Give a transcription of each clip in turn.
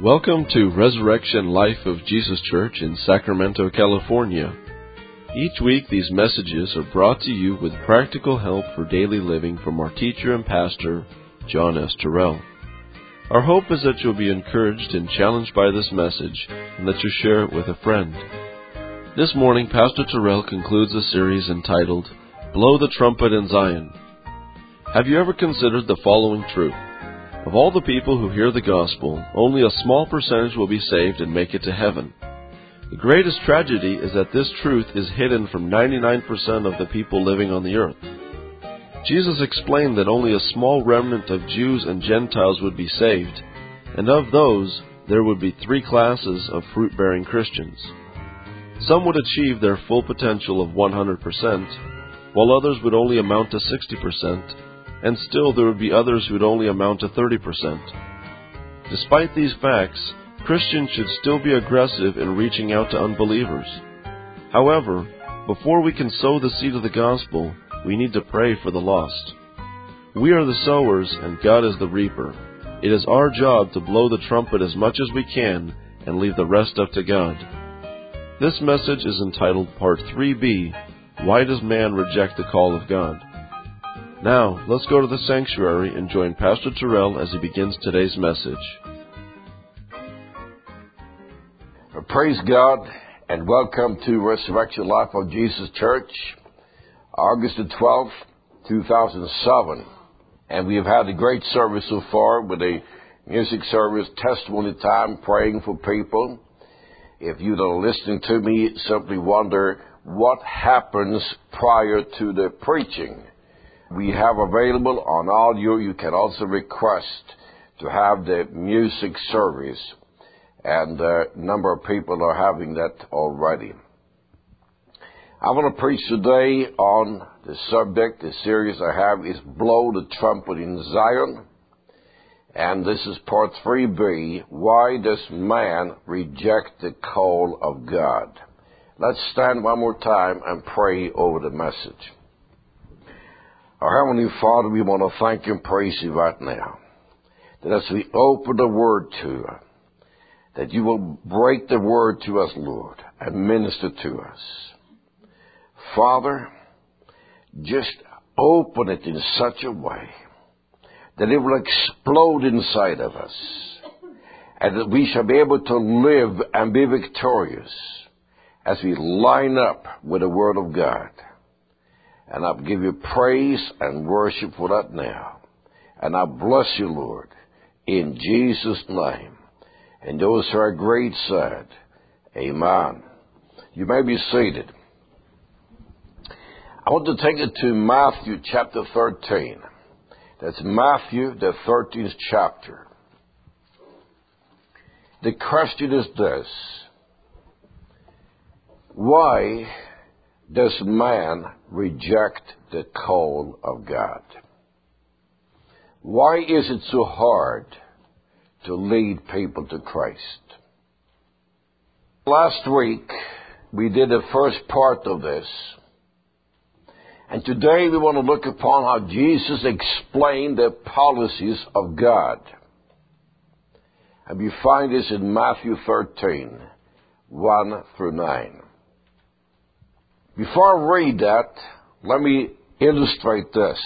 Welcome to Resurrection Life of Jesus Church in Sacramento, California. Each week these messages are brought to you with practical help for daily living from our teacher and pastor, John S. Terrell. Our hope is that you'll be encouraged and challenged by this message and that you'll share it with a friend. This morning, Pastor Terrell concludes a series entitled, Blow the Trumpet in Zion. Have you ever considered the following truth? Of all the people who hear the gospel, only a small percentage will be saved and make it to heaven. The greatest tragedy is that this truth is hidden from 99% of the people living on the earth. Jesus explained that only a small remnant of Jews and Gentiles would be saved, and of those, there would be three classes of fruit-bearing Christians. Some would achieve their full potential of 100%, while others would only amount to 60%, and still there would be others who would only amount to 30%. Despite these facts, Christians should still be aggressive in reaching out to unbelievers. However, before we can sow the seed of the gospel, we need to pray for the lost. We are the sowers and God is the reaper. It is our job to blow the trumpet as much as we can and leave the rest up to God. This message is entitled Part 3B, Why Does Man Reject the Call of God? Now, let's go to the sanctuary and join Pastor Terrell as he begins today's message. Praise God and welcome to Resurrection Life of Jesus Church, August the 12th, 2007. And we have had a great service so far with a music service, testimony time, praying for people. If you are listening to me, simply wonder what happens prior to the preaching. We have available on audio. You can also request to have the music service. And a number of people are having that already. I want to preach today on the subject. The series I have is Blow the Trumpet in Zion. And this is Part 3B, Why Does Man Reject the Call of God? Let's stand one more time and pray over the message. Our Heavenly Father, we want to thank you and praise you right now, that as we open the Word to you, that you will break the Word to us, Lord, and minister to us. Father, just open it in such a way that it will explode inside of us, and that we shall be able to live and be victorious as we line up with the Word of God. And I'll give you praise and worship for that now. And I bless you, Lord, in Jesus' name. And those who are great said, Amen. You may be seated. I want to take it to Matthew chapter 13. That's Matthew, the 13th chapter. The question is this: why does man reject the call of God? Why is it so hard to lead people to Christ? Last week, we did the first part of this. And today we want to look upon how Jesus explained the policies of God. And we find this in Matthew 13, 1 through 9. Before I read that, let me illustrate this.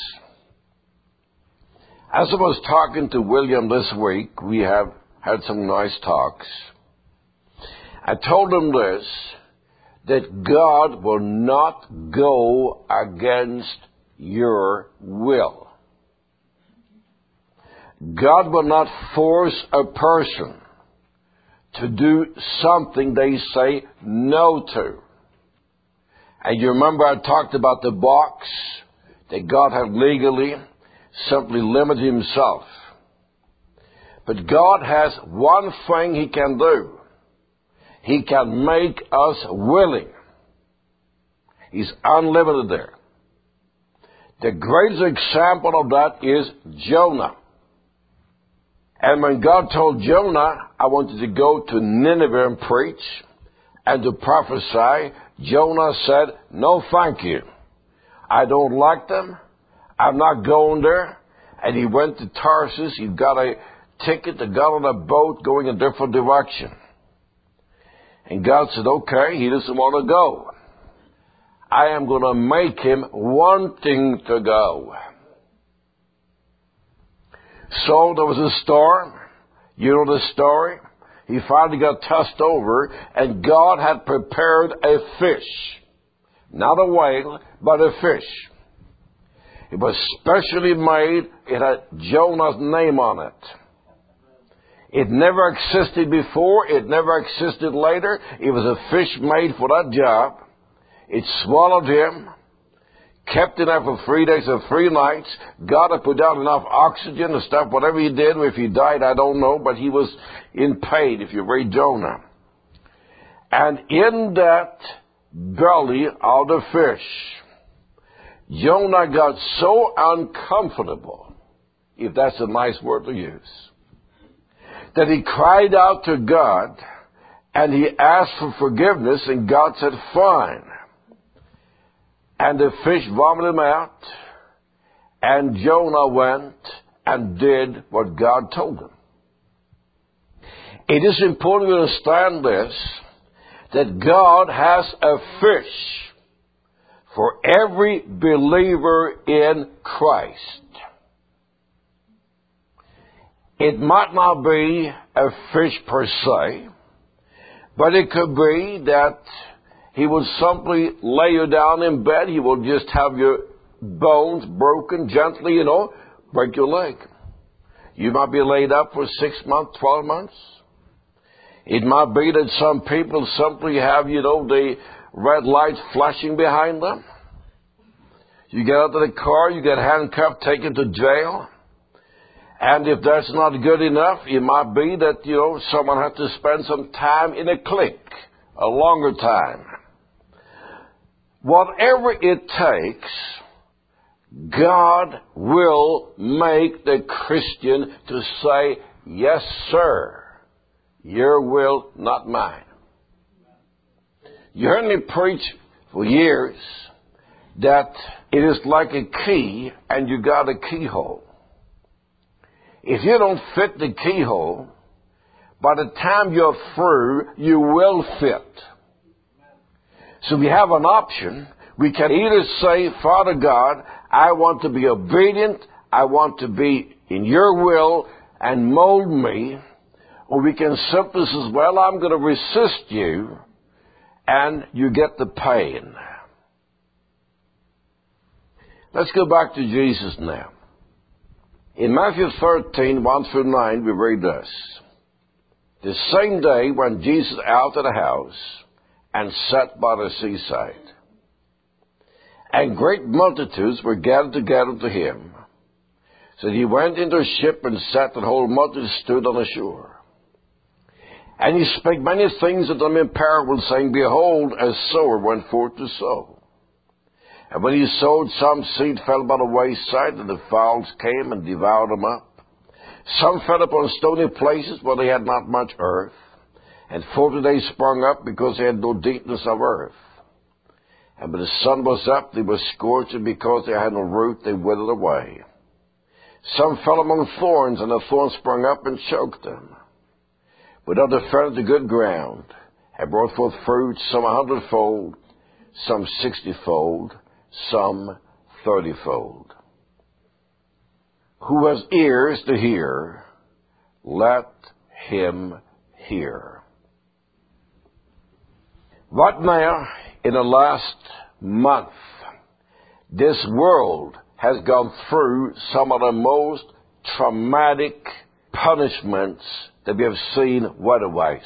As I was talking to William this week, we have had some nice talks. I told him this, that God will not go against your will. God will not force a person to do something they say no to. And you remember I talked about the box that God had legally simply limited himself. But God has one thing he can do. He can make us willing. He's unlimited there. The greatest example of that is Jonah. And when God told Jonah, I want you to go to Nineveh and preach and to prophesy, Jonah said, no, thank you. I don't like them. I'm not going there. And he went to Tarsus. He got a ticket to get on a boat going a different direction. And God said, okay, he doesn't want to go. I am going to make him wanting to go. So there was a storm. You know the story. He finally got tossed over, and God had prepared a fish. Not a whale, but a fish. It was specially made. It had Jonah's name on it. It never existed before. It never existed later. It was a fish made for that job. It swallowed him, kept him there for 3 days and 3 nights. God had put out enough oxygen and stuff. Whatever he did, if he died, I don't know, but he was in pain if you read Jonah. And in that belly of the fish, Jonah got so uncomfortable, if that's a nice word to use, that he cried out to God, and he asked for forgiveness, and God said, fine. And the fish vomited him out, and Jonah went and did what God told him. It is important to understand this, that God has a fish for every believer in Christ. It might not be a fish per se, but it could be that he will simply lay you down in bed. He will just have your bones broken gently, break your leg. You might be laid up for 6 months, 12 months. It might be that some people simply have, the red lights flashing behind them. You get out of the car, you get handcuffed, taken to jail. And if that's not good enough, it might be that, someone has to spend some time in a clinic, a longer time. Whatever it takes, God will make the Christian to say, yes, sir, your will, not mine. You heard me preach for years that it is like a key and you got a keyhole. If you don't fit the keyhole, by the time you're through, you will fit. So we have an option. We can either say, Father God, I want to be obedient, I want to be in your will and mold me, or we can simply say, well, I'm going to resist you, and you get the pain. Let's go back to Jesus now. In Matthew 13, 1-9, we read this. The same day when Jesus out of the house and sat by the seaside, and great multitudes were gathered together to him, so he went into a ship and sat, and the whole multitude stood on the shore. And he spake many things unto them in parables, saying, Behold, a sower went forth to sow. And when he sowed, some seed fell by the wayside, and the fowls came and devoured them up. Some fell upon stony places where they had not much earth, and 40 days sprung up because they had no deepness of earth. And when the sun was up, they were scorched, and because they had no root, they withered away. Some fell among thorns, and the thorns sprung up and choked them. But others fell into good ground, and brought forth fruit, some 100-fold, some 60-fold, some 30-fold. Who has ears to hear, let him hear. Right now, in the last month, this world has gone through some of the most traumatic punishments that we have seen weather-wise.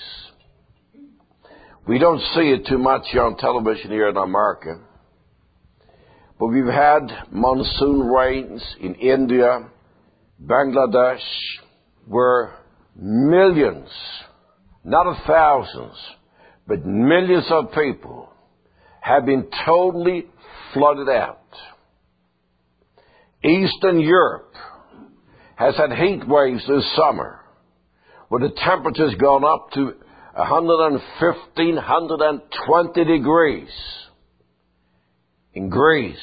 We don't see it too much here on television here in America. But we've had monsoon rains in India, Bangladesh, where millions, not thousands, but millions of people have been totally flooded out. Eastern Europe has had heat waves this summer, where the temperature's gone up to 115, 120 degrees. In Greece,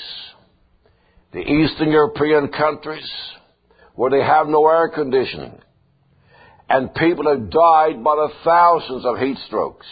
the Eastern European countries, where they have no air conditioning, and people have died by the thousands of heat strokes.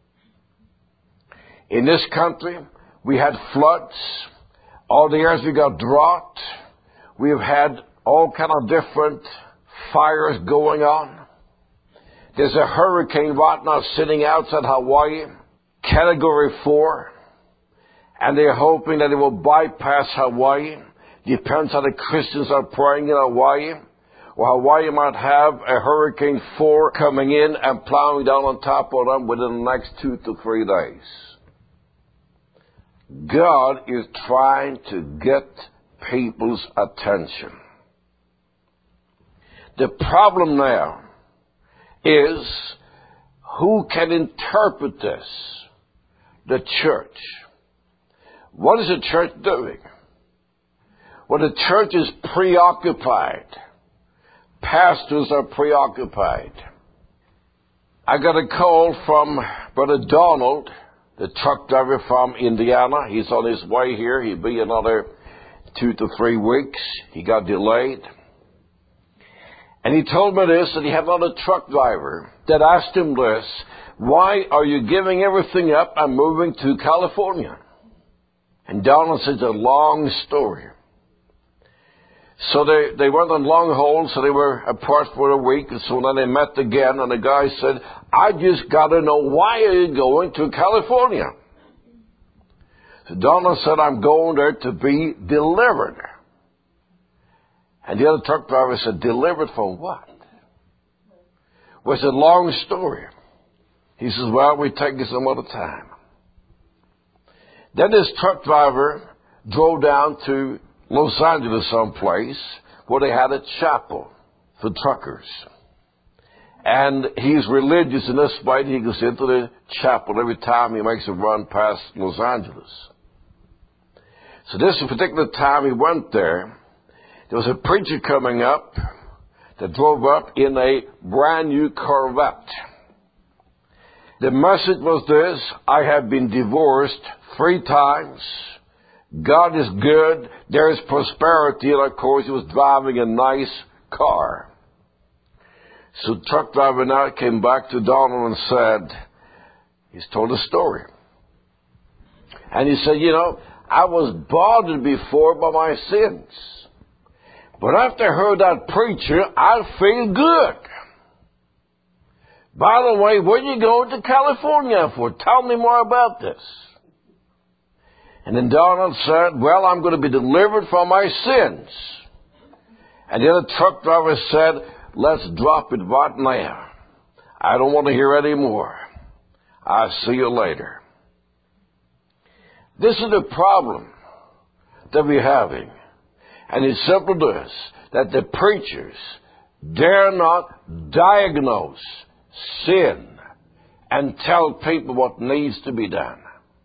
In this country, we had floods. All the years we got drought. We have had all kind of different fires going on. There's a hurricane right now sitting outside Hawaii, Category 4, and they're hoping that it will bypass Hawaii. Depends how the Christians are praying in Hawaii. Or Hawaii might have a Hurricane 4 coming in and plowing down on top of them within the next 2 to 3 days. God is trying to get people's attention. The problem now is, who can interpret this? The church. What is the church doing? Well, the church is preoccupied. Pastors are preoccupied. I got a call from Brother Donald, the truck driver from Indiana. He's on his way here. He'll be another 2 to 3 weeks. He got delayed. And he told me this, that he had another truck driver that asked him this: why are you giving everything up and moving to California? And Donald said, it's a long story. So they went on long haul, so they were apart for a week, and so then they met again, and the guy said, I just got to know, why are you going to California? So Donald said, I'm going there to be delivered. And the other truck driver said, delivered from what? Well, it's a long story. He says, well, we take it some other time. Then this truck driver drove down to Los Angeles someplace where they had a chapel for truckers. And he's religious in this way. He goes into the chapel every time he makes a run past Los Angeles. So this particular time he went there was a preacher coming up that drove up in a brand new Corvette. The message was this: I have been divorced 3 times. God is good. There is prosperity. And of course, he was driving a nice car. So the truck driver now came back to Donald and said, he's told a story. And he said, I was bothered before by my sins. But after I heard that preacher, I feel good. By the way, what are you going to California for? Tell me more about this. And then Donald said, well, I'm going to be delivered from my sins. And the other truck driver said, let's drop it right now. I don't want to hear any more. I'll see you later. This is the problem that we're having. And it's simply this, that the preachers dare not diagnose sin and tell people what needs to be done.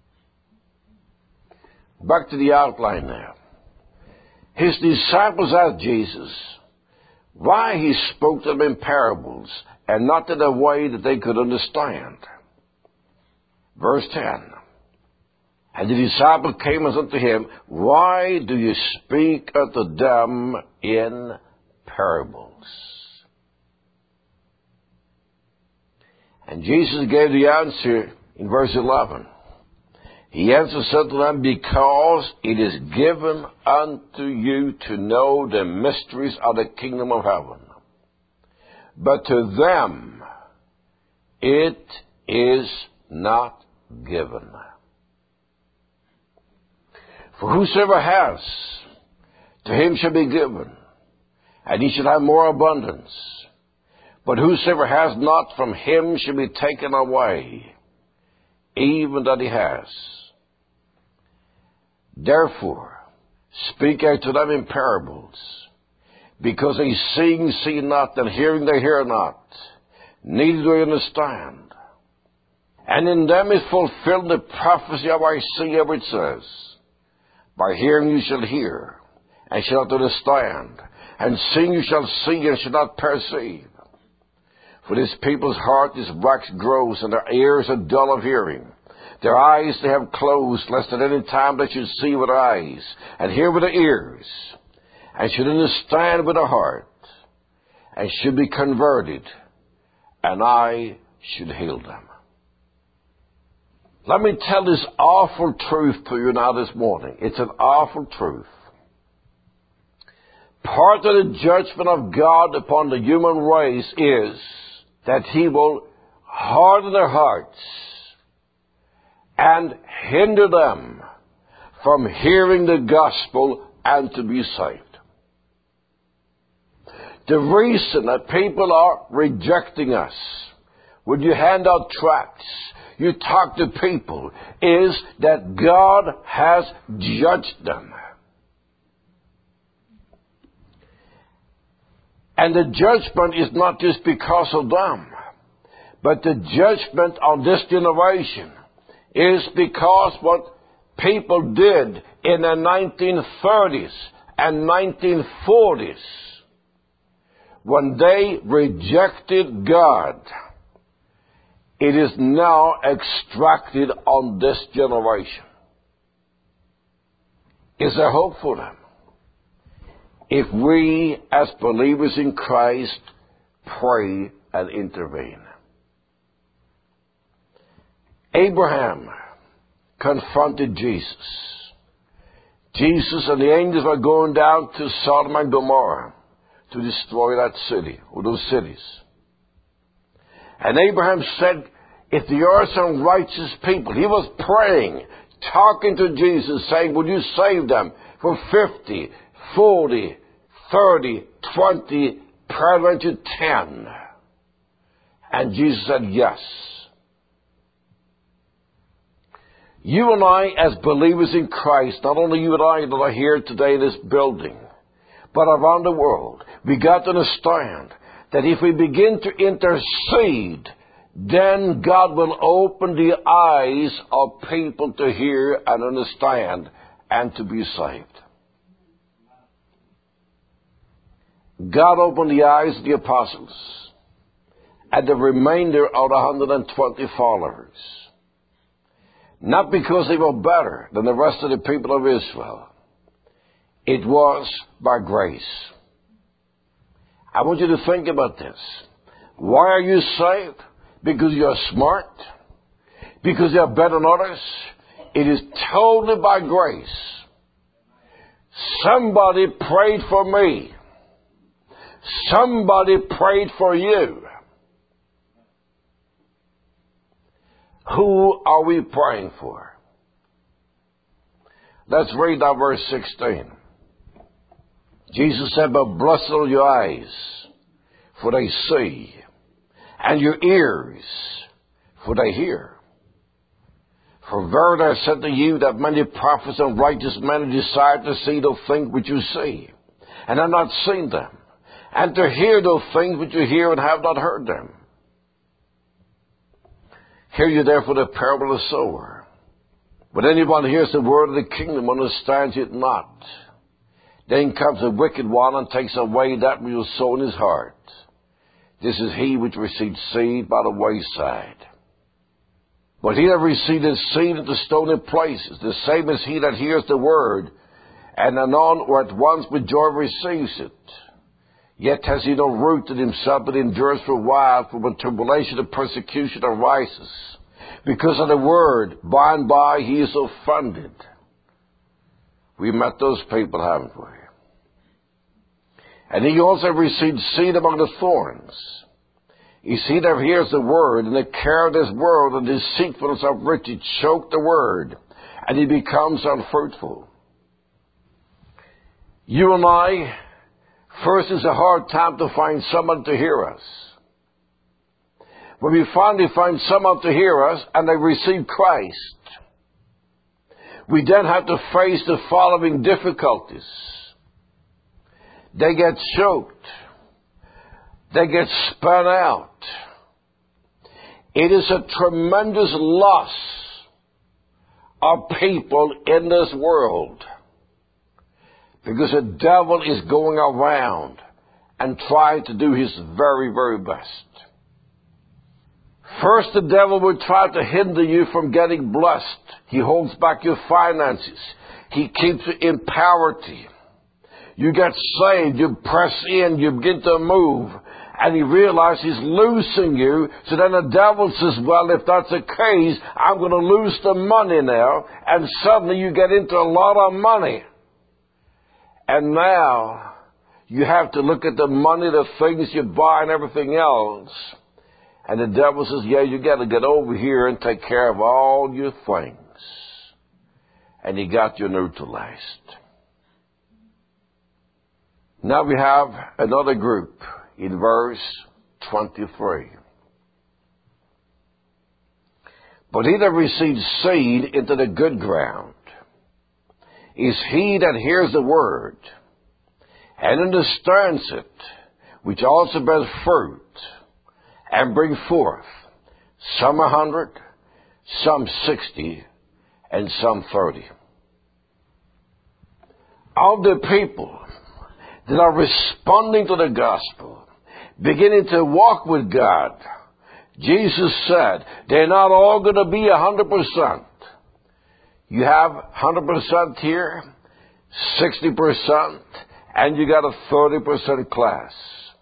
Back to the outline now. His disciples asked Jesus why he spoke to them in parables and not in a way that they could understand. Verse 10. And the disciple came unto him, why do you speak unto them in parables? And Jesus gave the answer in verse 11. He answered, said to them, because it is given unto you to know the mysteries of the kingdom of heaven. But to them it is not given. For whosoever has, to him shall be given, and he shall have more abundance. But whosoever has not, from him shall be taken away, even that he has. Therefore, speak I to them in parables, because they seeing see not, and hearing they hear not, neither do they understand. And in them is fulfilled the prophecy of Isaiah, which says, by hearing you shall hear, and shall not understand, and seeing you shall see, and shall not perceive. For this people's heart is waxed gross, and their ears are dull of hearing. Their eyes they have closed, lest at any time they should see with their eyes, and hear with their ears, and should understand with their heart, and should be converted, and I should heal them. Let me tell this awful truth to you now this morning. It's an awful truth. Part of the judgment of God upon the human race is that He will harden their hearts and hinder them from hearing the gospel and to be saved. The reason that people are rejecting us, when you hand out tracts, you talk to people, is that God has judged them. And the judgment is not just because of them, but the judgment on this generation is because what people did in the 1930s and 1940s when they rejected God. It is now extracted on this generation. Is there hope for them? If we, as believers in Christ, pray and intervene. Abraham confronted Jesus. Jesus and the angels were going down to Sodom and Gomorrah to destroy that city, or those cities. And Abraham said, if there are some righteous people, he was praying, talking to Jesus, saying, would you save them for 50, 40, 30, 20, probably to 10? And Jesus said, yes. You and I, as believers in Christ, not only you and I that are here today in this building, but around the world, we got to understand that if we begin to intercede, then God will open the eyes of people to hear and understand and to be saved. God opened the eyes of the apostles and the remainder of the 120 followers. Not because they were better than the rest of the people of Israel. It was by grace. I want you to think about this. Why are you saved? Because you're smart? Because you're better than others? It is totally by grace. Somebody prayed for me. Somebody prayed for you. Who are we praying for? Let's read that verse 16. Jesus said, but blessed are your eyes, for they see, and your ears, for they hear. For verily I said to you that many prophets and righteous men desire to see those things which you see, and have not seen them, and to hear those things which you hear and have not heard them. Hear you therefore the parable of the sower. When anyone hears the word of the kingdom, understands it not. Then comes the wicked one and takes away that which was sown in his heart. This is he which received seed by the wayside. But he that received seed into stony places, the same as he that hears the word, and anon or at once with joy receives it. Yet has he no root in himself, but endures for a while, for when tribulation and persecution arises. Because of the word, by and by he is offended. We met those people, haven't we? And he also received seed among the thorns. You see, that hears the word, and the care of this world and the deceitfulness of riches choke the word, and he becomes unfruitful. You and I, first it's a hard time to find someone to hear us. When we finally find someone to hear us, and they receive Christ, we then have to face the following difficulties. They get choked. They get spun out. It is a tremendous loss of people in this world because the devil is going around and trying to do his very, very best. First, the devil will try to hinder you from getting blessed. He holds back your finances. He keeps you in poverty. You get saved, you press in, you begin to move, And he realizes he's losing you. So then the devil says, well, if that's the case, I'm going to lose the money now. And suddenly you get into a lot of money. And now you have to look at the money, the things you buy and everything else. And the devil says, yeah, you got to get over here and take care of all your things. And he got you neutralized. Now we have another group in verse 23. But he that receives seed into the good ground is he that hears the word and understands it, which also bears fruit and bring forth some 100, some 60, and some 30. Of the people that are responding to the gospel, beginning to walk with God, Jesus said they're not all going to be 100%. You have 100% here, 60%, and you got a 30% class.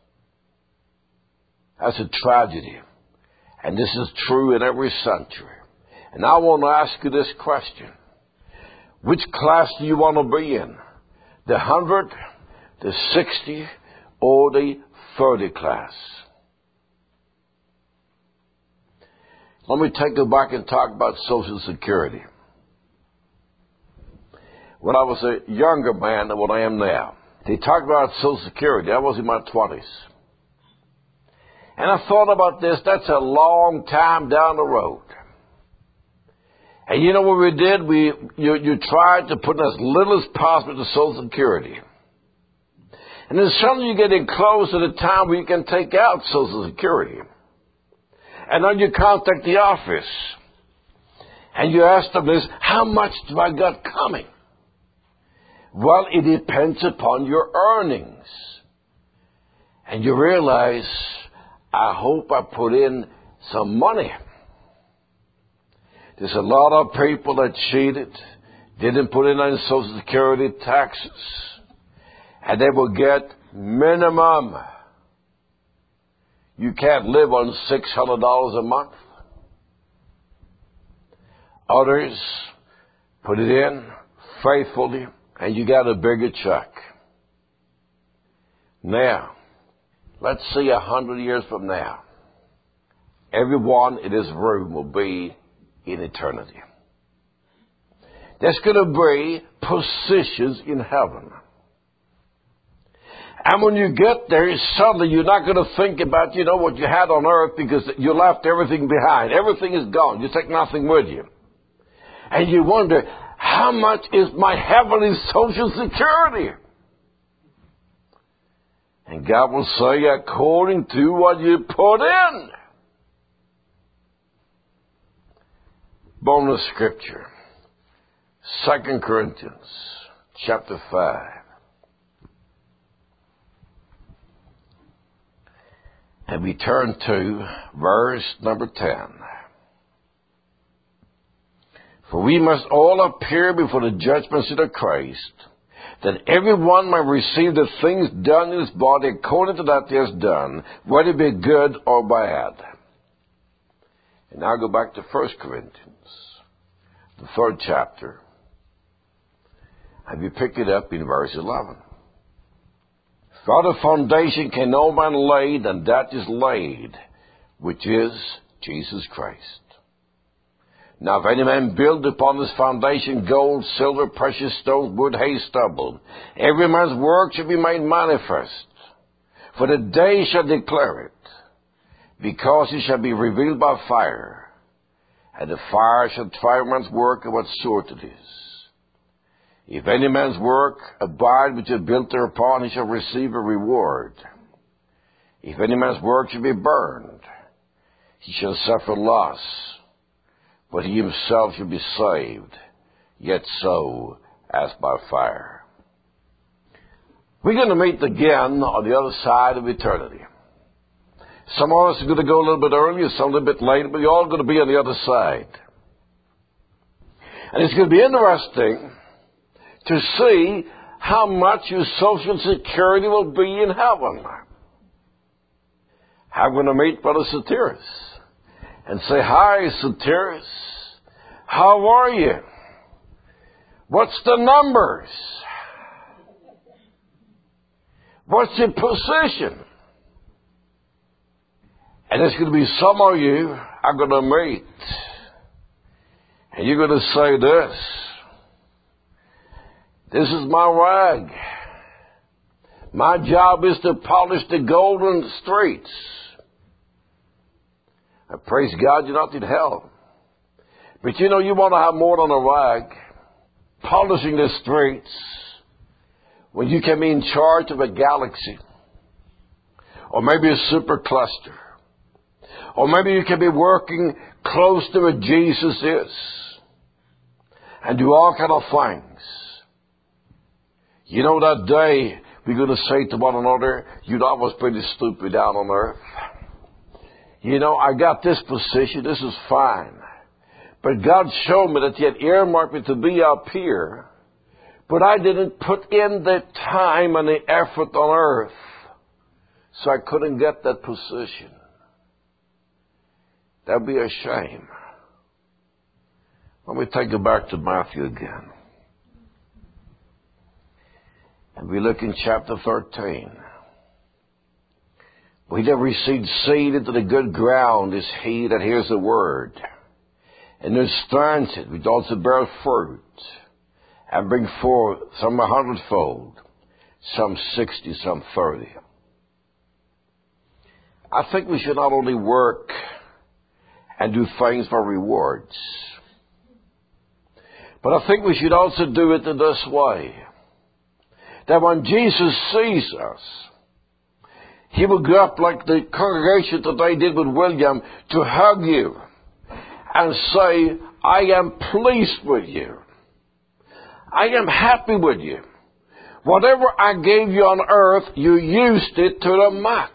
That's a tragedy. And this is true in every century. And I want to ask you this question. Which class do you want to be in? The 100, the 60, or the 30 class? Let me take you back and talk about Social Security. When I was a younger man than what I am now, they talked about Social Security. I was in my 20s. And I thought about this. That's a long time down the road. And you know what we did? You tried to put as little as possible to Social Security. And then suddenly you're getting close to the time where you can take out Social Security. And then you contact the office. And you ask them this, how much do I got coming? Well, it depends upon your earnings. And you realize, I hope I put in some money. There's a lot of people that cheated, didn't put in any Social Security taxes, and they will get minimum. You can't live on $600 a month. Others put it in faithfully, and you got a bigger check. Now, let's see 100 years from now. Everyone in this room will be in eternity. There's going to be positions in heaven. And when you get there, suddenly you're not going to think about, what you had on earth because you left everything behind. Everything is gone. You take nothing with you. And you wonder, how much is my heavenly Social Security? And God will say, according to what you put in. Bonus scripture. 2 Corinthians chapter 5. And we turn to verse number 10. For we must all appear before the judgment seat of Christ, that everyone may receive the things done in his body according to that he has done, whether it be good or bad. And now go back to 1 Corinthians, the 3rd chapter. And we pick it up in verse 11. For the foundation can no man lay than that is laid, which is Jesus Christ. Now if any man build upon this foundation gold, silver, precious stones, wood, hay, stubble, every man's work shall be made manifest. For the day shall declare it, because it shall be revealed by fire. And the fire shall try man's work of what sort it is. If any man's work abide which is built thereupon, he shall receive a reward. If any man's work shall be burned, he shall suffer loss, but he himself shall be saved, yet so as by fire. We're going to meet again on the other side of eternity. Some of us are going to go a little bit earlier, some a little bit later, but you're all going to be on the other side. And it's going to be interesting to see how much your Social Security will be in heaven. I'm going to meet Brother Soteris and say, "Hi, Soteris. How are you? What's the numbers? What's your position?" And there's going to be some of you I'm going to meet. And you're going to say this. "This is my rag. My job is to polish the golden streets." I praise God you're not in hell. But you know, you want to have more than a rag. Polishing the streets when you can be in charge of a galaxy. Or maybe a supercluster. Or maybe you can be working close to where Jesus is. And do all kind of things. You know, that day we're going to say to one another, "You know, I was pretty stupid down on earth. You know, I got this position. This is fine. But God showed me that He had earmarked me to be up here. But I didn't put in the time and the effort on earth. So I couldn't get that position." That'd be a shame. Let me take it back to Matthew again. And we look in chapter 13. "He that receives seed into the good ground is he that hears the word, and understands it, which also bear fruit, and bring forth some 100-fold, some 60, some 30. I think we should not only work and do things for rewards, but I think we should also do it in this way. That when Jesus sees us, He will go up like the congregation today did with William to hug you and say, "I am pleased with you. I am happy with you. Whatever I gave you on earth, you used it to the max."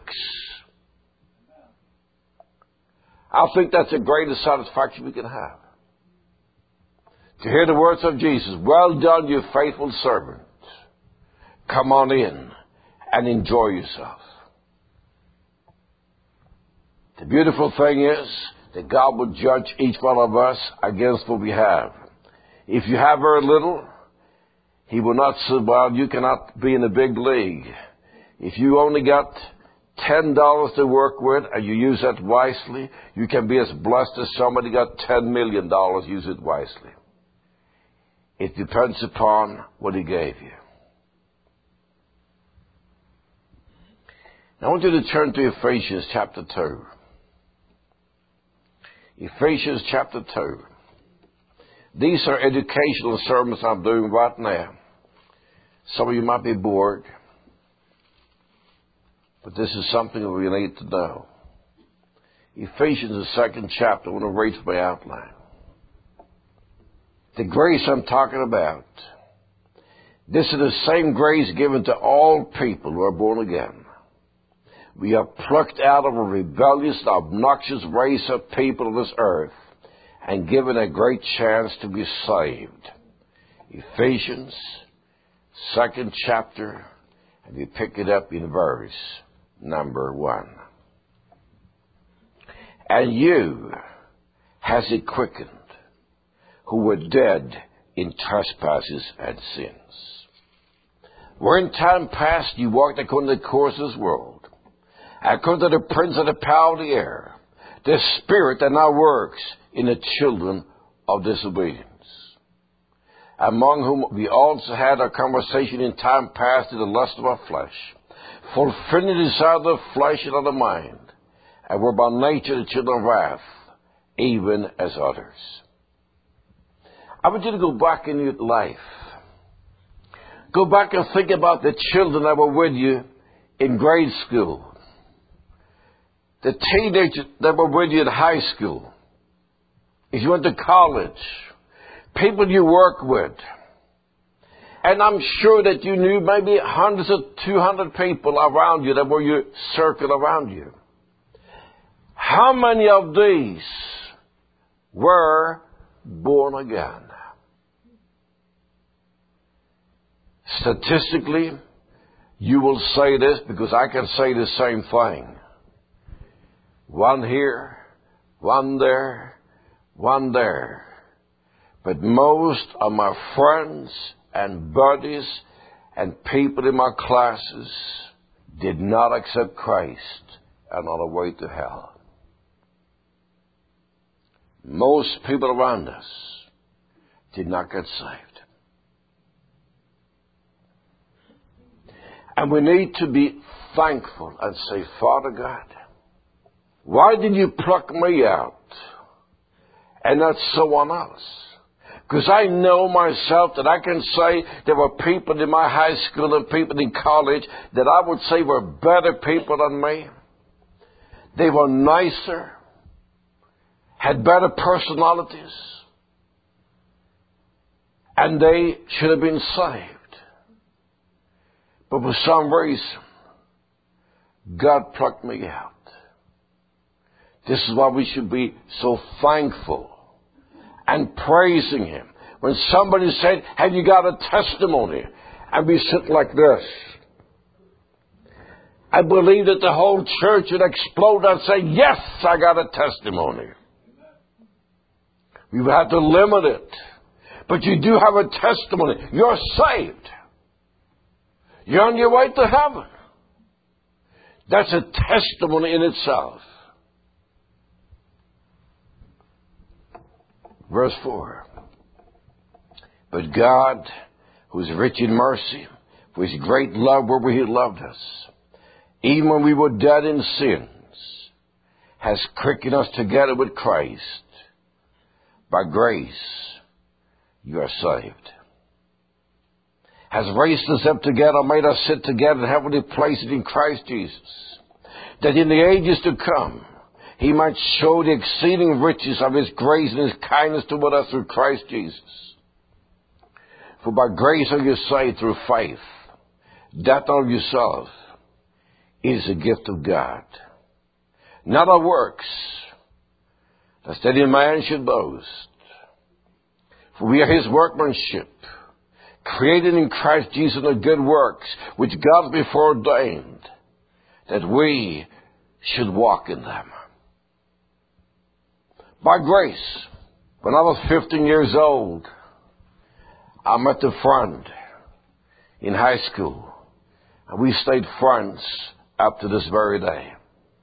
I think that's the greatest satisfaction we can have. To hear the words of Jesus, "Well done, you faithful servant. Come on in and enjoy yourself." The beautiful thing is that God will judge each one of us against what we have. If you have very little, He will not say, "Well, you cannot be in the big league." If you only got $10 to work with and you use that wisely, you can be as blessed as somebody got $10 million. Use it wisely. It depends upon what He gave you. Now I want you to turn to Ephesians chapter 2. Ephesians chapter 2. These are educational sermons I'm doing right now. Some of you might be bored, but this is something that we need to know. Ephesians, the 2nd chapter. I want to read from my outline. The grace I'm talking about. This is the same grace given to all people who are born again. We are plucked out of a rebellious, obnoxious race of people on this earth and given a great chance to be saved. Ephesians, 2nd chapter, and we pick it up in verse number 1. "And you has He quickened, who were dead in trespasses and sins. Where in time past you walked according to the course of this world, according to the prince of the power of the air, the spirit that now works in the children of disobedience, among whom we also had our conversation in time past in the lust of our flesh, fulfilling the desire of the flesh and of the mind, and were by nature the children of wrath, even as others." I want you to go back in your life. Go back and think about the children that were with you in grade school, the teenagers that were with you in high school, if you went to college, people you work with. And I'm sure that you knew maybe hundreds of 200 people around you that were your circle around you. How many of these were born again? Statistically, you will say this because I can say the same thing. One here, one there, one there. But most of my friends and buddies and people in my classes did not accept Christ and on the way to hell. Most people around us did not get saved. And we need to be thankful and say, Father God, why did you pluck me out and not someone else? Because I know myself that I can say there were people in my high school and people in college that I would say were better people than me. They were nicer, had better personalities, and they should have been saved. But for some reason, God plucked me out. This is why we should be so thankful and praising Him. When somebody said, have you got a testimony? And we sit like this. I believe that the whole church would explode and say, yes, I got a testimony. We would have to limit it. But you do have a testimony. You're saved. You're on your way to heaven. That's a testimony in itself. Verse 4. But God, who is rich in mercy, for His great love whereby He loved us, even when we were dead in sins, has quickened us together with Christ. By grace, you are saved. Has raised us up together, made us sit together in heavenly places in Christ Jesus, that in the ages to come, He might show the exceeding riches of His grace and His kindness toward us through Christ Jesus. For by grace are you saved through faith, that not of yourself. It is a gift of God, not of works, lest any man should boast. For we are His workmanship, created in Christ Jesus in good works, which God before ordained, that we should walk in them. By grace, when I was 15 years old, I met a friend in high school, and we stayed friends up to this very day.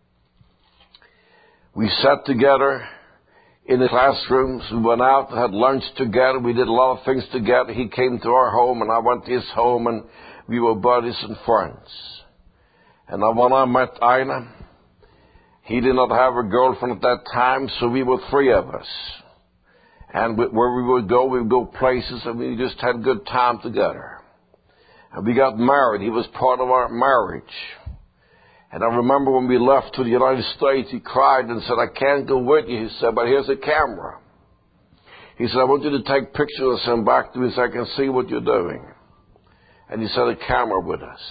We sat together in the classrooms. We went out and had lunch together. We did a lot of things together. He came to our home, and I went to his home, and we were buddies and friends. And when I met Ina, he did not have a girlfriend at that time, so we were three of us. And where we would go places, and we just had a good time together. And we got married. He was part of our marriage. And I remember when we left to the United States, he cried and said, I can't go with you. He said, but here's a camera. He said, I want you to take pictures and send back to me so I can see what you're doing. And he sent a camera with us.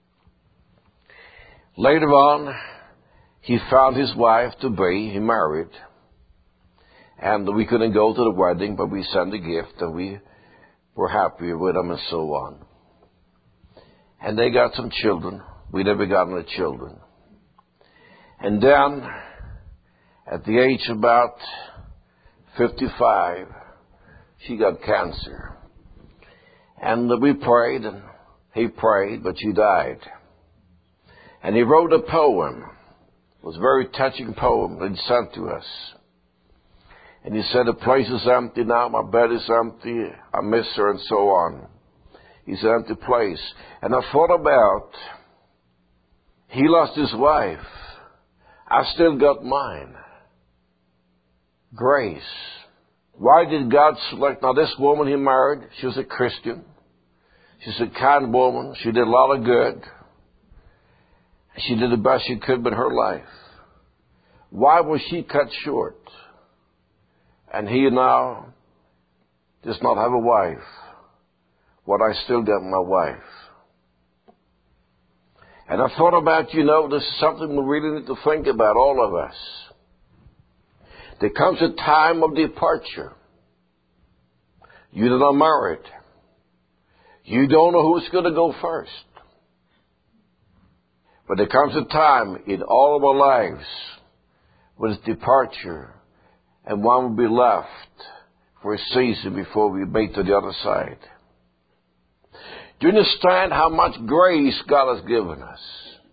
Later on, he found his wife to be. He married. And we couldn't go to the wedding, but we sent a gift, and we were happy with them and so on. And they got some children. We never got any children. And then, at the age of about 55, she got cancer. And we prayed, and he prayed, but she died. And he wrote a poem. It was a very touching poem that he sent to us. And he said, the place is empty now, my bed is empty, I miss her, and so on. He said, empty place. And I thought about, he lost his wife. I still got mine. Grace. Why did God select? Now this woman he married, she was a Christian. She's a kind woman. She did a lot of good. She did the best she could with her life. Why was she cut short? And he now does not have a wife. What I still got my wife. And I thought about, this is something we really need to think about, all of us. There comes a time of departure. You're not married. You don't know who's going to go first. But there comes a time in all of our lives with his departure, and one will be left for a season before we make to the other side. Do you understand how much grace God has given us?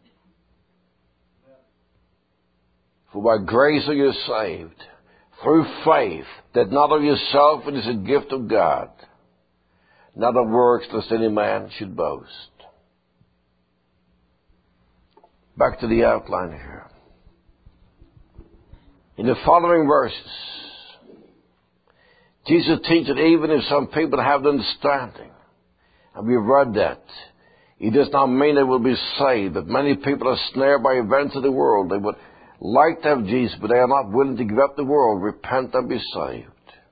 For by grace are you saved, through faith, that not of yourself, it is a gift of God, not of works, lest any man should boast. Back to the outline here. In the following verses, Jesus teaches that even if some people have the understanding, and we've read that, it does not mean they will be saved. But many people are snared by events of the world. They would like to have Jesus, but they are not willing to give up the world, repent and be saved.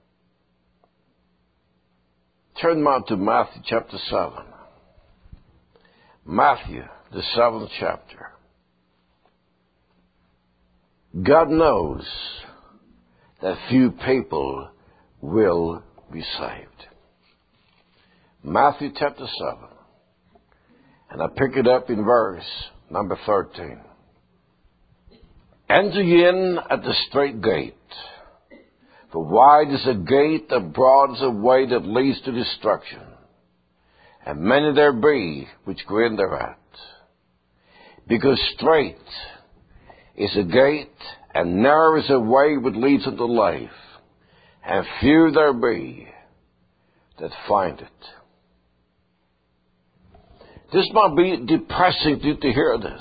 Turn now to Matthew chapter 7. Matthew, the 7th chapter. God knows that few people will be saved. Matthew chapter 7. And I pick it up in verse number 13. Enter ye in at the strait gate, for wide is the gate, and broad is the way that leads to destruction, and many there be which go in thereat. Because strait is the gate, and narrow is the way which leads unto life, and few there be that find it. This might be depressing to you to hear this.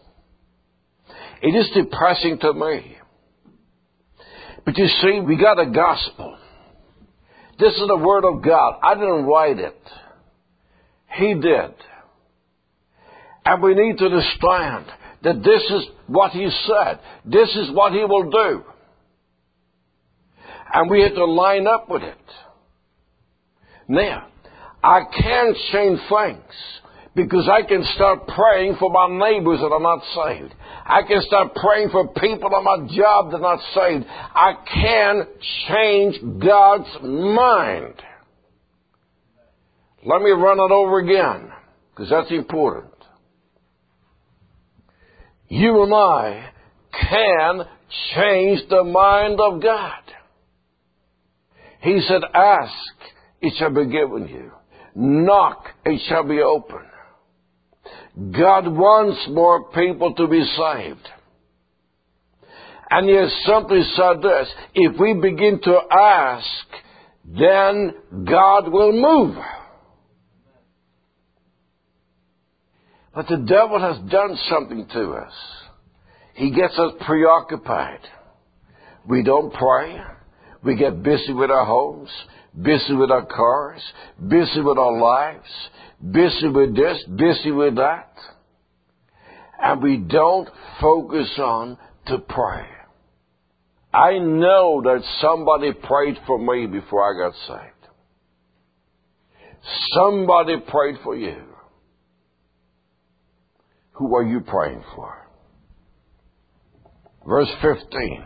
It is depressing to me. But you see, we got a gospel. This is the Word of God. I didn't write it. He did. And we need to understand that this is what He said. This is what He will do. And we have to line up with it. Now, I can change things. Because I can start praying for my neighbors that are not saved. I can start praying for people on my job that are not saved. I can change God's mind. Let me run it over again, because that's important. You and I can change the mind of God. He said, ask, it shall be given you. Knock, it shall be opened. God wants more people to be saved. And He has simply said this, if we begin to ask, then God will move. But the devil has done something to us. He gets us preoccupied. We don't pray. We get busy with our homes, busy with our cars, busy with our lives, busy with this, busy with that. And we don't focus on to pray. I know that somebody prayed for me before I got saved. Somebody prayed for you. Who are you praying for? Verse 15.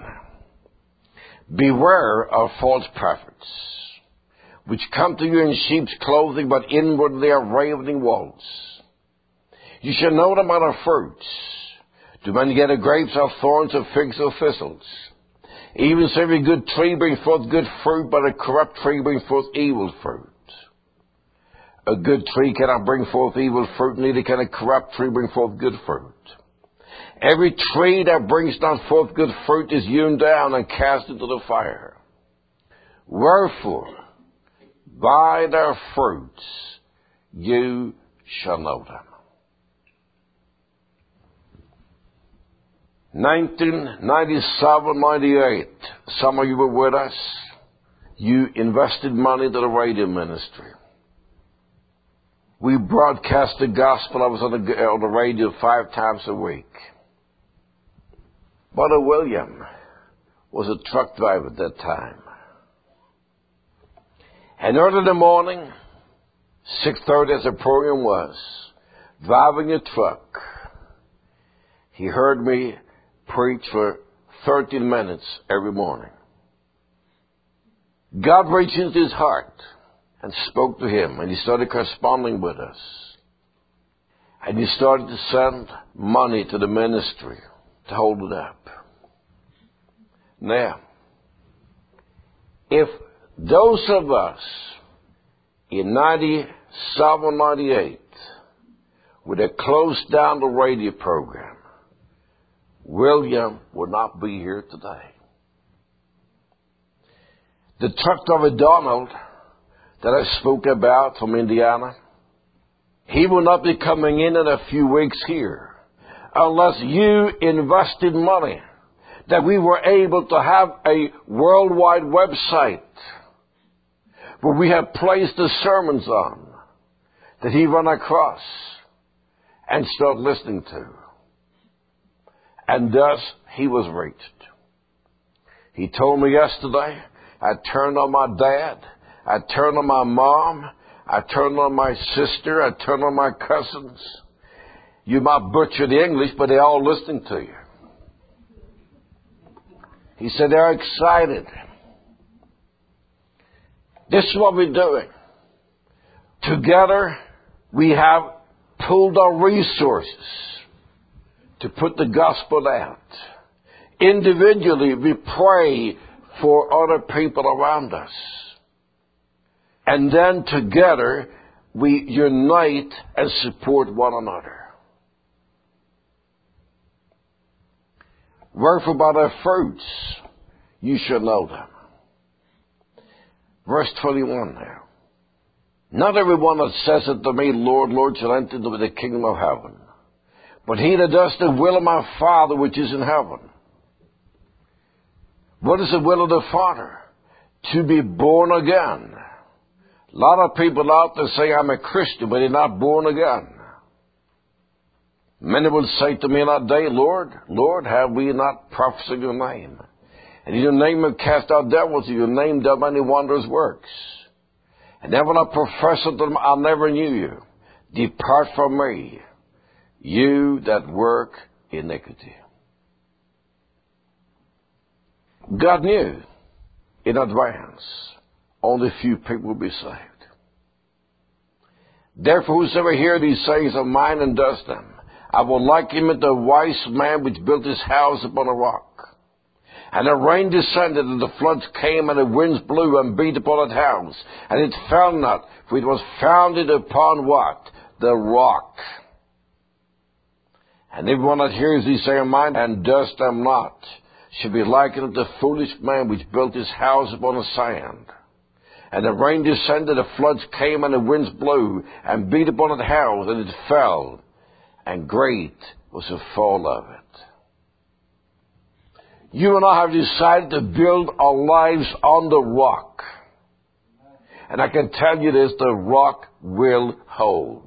Beware of false prophets, which come to you in sheep's clothing, but inwardly they are ravening wolves. You shall know them by their fruits. Do men gather grapes of thorns, or figs of thistles? Even so every good tree brings forth good fruit, but a corrupt tree brings forth evil fruit. A good tree cannot bring forth evil fruit, neither can a corrupt tree bring forth good fruit. Every tree that brings not forth good fruit is hewn down and cast into the fire. Wherefore, by their fruits you shall know them. 1997-98, some of you were with us. You invested money into the radio ministry. We broadcast the gospel. I was on the radio 5 times a week. Brother William was a truck driver at that time. And early in the morning, 6:30 as the program was, driving a truck, he heard me preach for 13 minutes every morning. God reached into his heart and spoke to him, and he started corresponding with us. And he started to send money to the ministry to hold it up. Now, if those of us in 97, 98 would have closed down the radio program, William would not be here today. The Chuck Donald that I spoke about from Indiana, he will not be coming in a few weeks here unless you invested money that we were able to have a worldwide website where we have placed the sermons on that he run across and start listening to. And thus he was reached. He told me yesterday, I turned on my dad, I turned on my mom, I turned on my sister, I turned on my cousins. You might butcher the English, but they're all listening to you. He said they're excited. This is what we're doing. Together, we have pooled our resources to put the gospel out. Individually, we pray for other people around us. And then together, we unite and support one another. Wherefore by their fruits you shall know them. Verse 21 now. Not everyone that says unto me, Lord, Lord, shall enter into the kingdom of heaven, but he that does the will of my Father which is in heaven. What is the will of the Father? To be born again. A lot of people out there say, I'm a Christian, but they're not born again. Many will say to me in that day, Lord, Lord, have we not prophesied your name? And in your name have cast out devils, in your name done many wondrous works. And then when I profess unto them, I never knew you. Depart from me, you that work iniquity. God knew in advance only few people will be saved. Therefore, whosoever hear these sayings of mine and does them, I will liken him unto a wise man which built his house upon a rock. And the rain descended, and the floods came, and the winds blew and beat upon that house. And it fell not, for it was founded upon what? The rock. And everyone that hears these sayings of mine and does them not shall be likened unto a foolish man which built his house upon the sand. And the rain descended, the floods came, and the winds blew and beat upon that house, and it fell. And great was the fall of it. You and I have decided to build our lives on the rock. And I can tell you this, the rock will hold.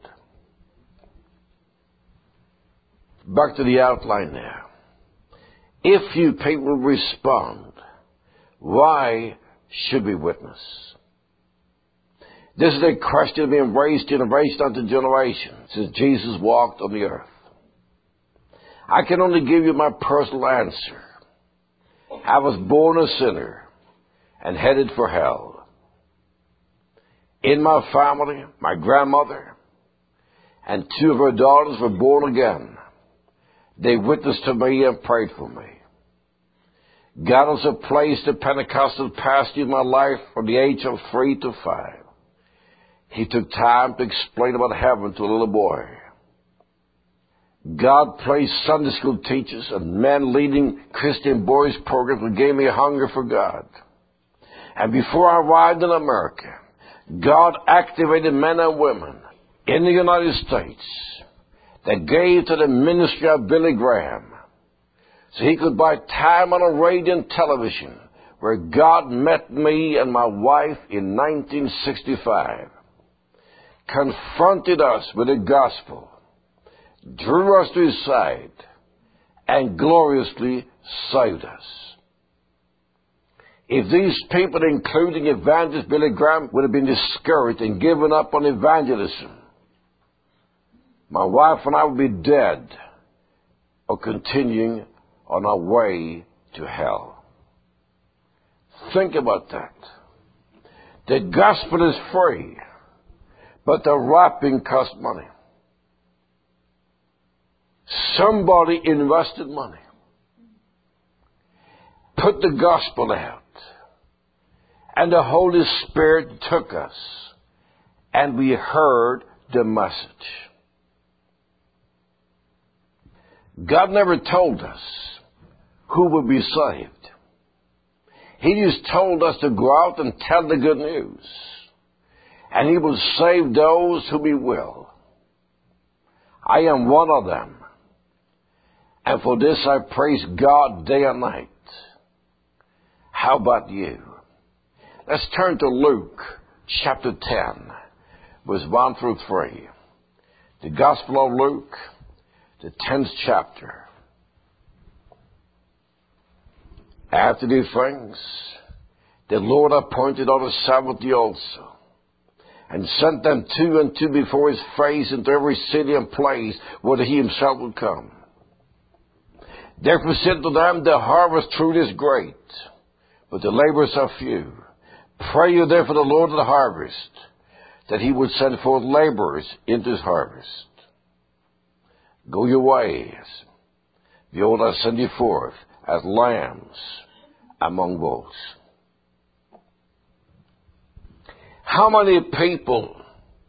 Back to the outline now. If you people respond, why should we witness? This is a question being raised generation after generation since Jesus walked on the earth. I can only give you my personal answer. I was born a sinner and headed for hell. In my family, my grandmother and two of her daughters were born again. They witnessed to me and prayed for me. God has placed a Pentecostal pastor in my life from the age of 3 to 5. He took time to explain about heaven to a little boy. God placed Sunday school teachers and men leading Christian boys programs that gave me a hunger for God. And before I arrived in America, God activated men and women in the United States that gave to the ministry of Billy Graham so he could buy time on a radio and television where God met me and my wife in 1965. Confronted us with the gospel, drew us to his side, and gloriously saved us. If these people, including evangelist Billy Graham, would have been discouraged and given up on evangelism, my wife and I would be dead or continuing on our way to hell. Think about that. The gospel is free, but the wrapping costs money. Somebody invested money, put put the gospel out. And the Holy Spirit took us. And we heard the message. God never told us who would be saved. He just told us to go out and tell the good news. And He will save those whom He will. I am one of them. And for this I praise God day and night. How about you? Let's turn to Luke chapter 10, verse 1 through 3. The Gospel of Luke, the 10th chapter. After these things, the Lord appointed other 70 also, and sent them 2 and 2 before His face into every city and place where He Himself would come. Therefore said to them, the harvest truly is great, but the laborers are few. Pray you therefore the Lord of the harvest, that He would send forth laborers into His harvest. Go your ways. Behold, I send you forth as lambs among wolves. How many people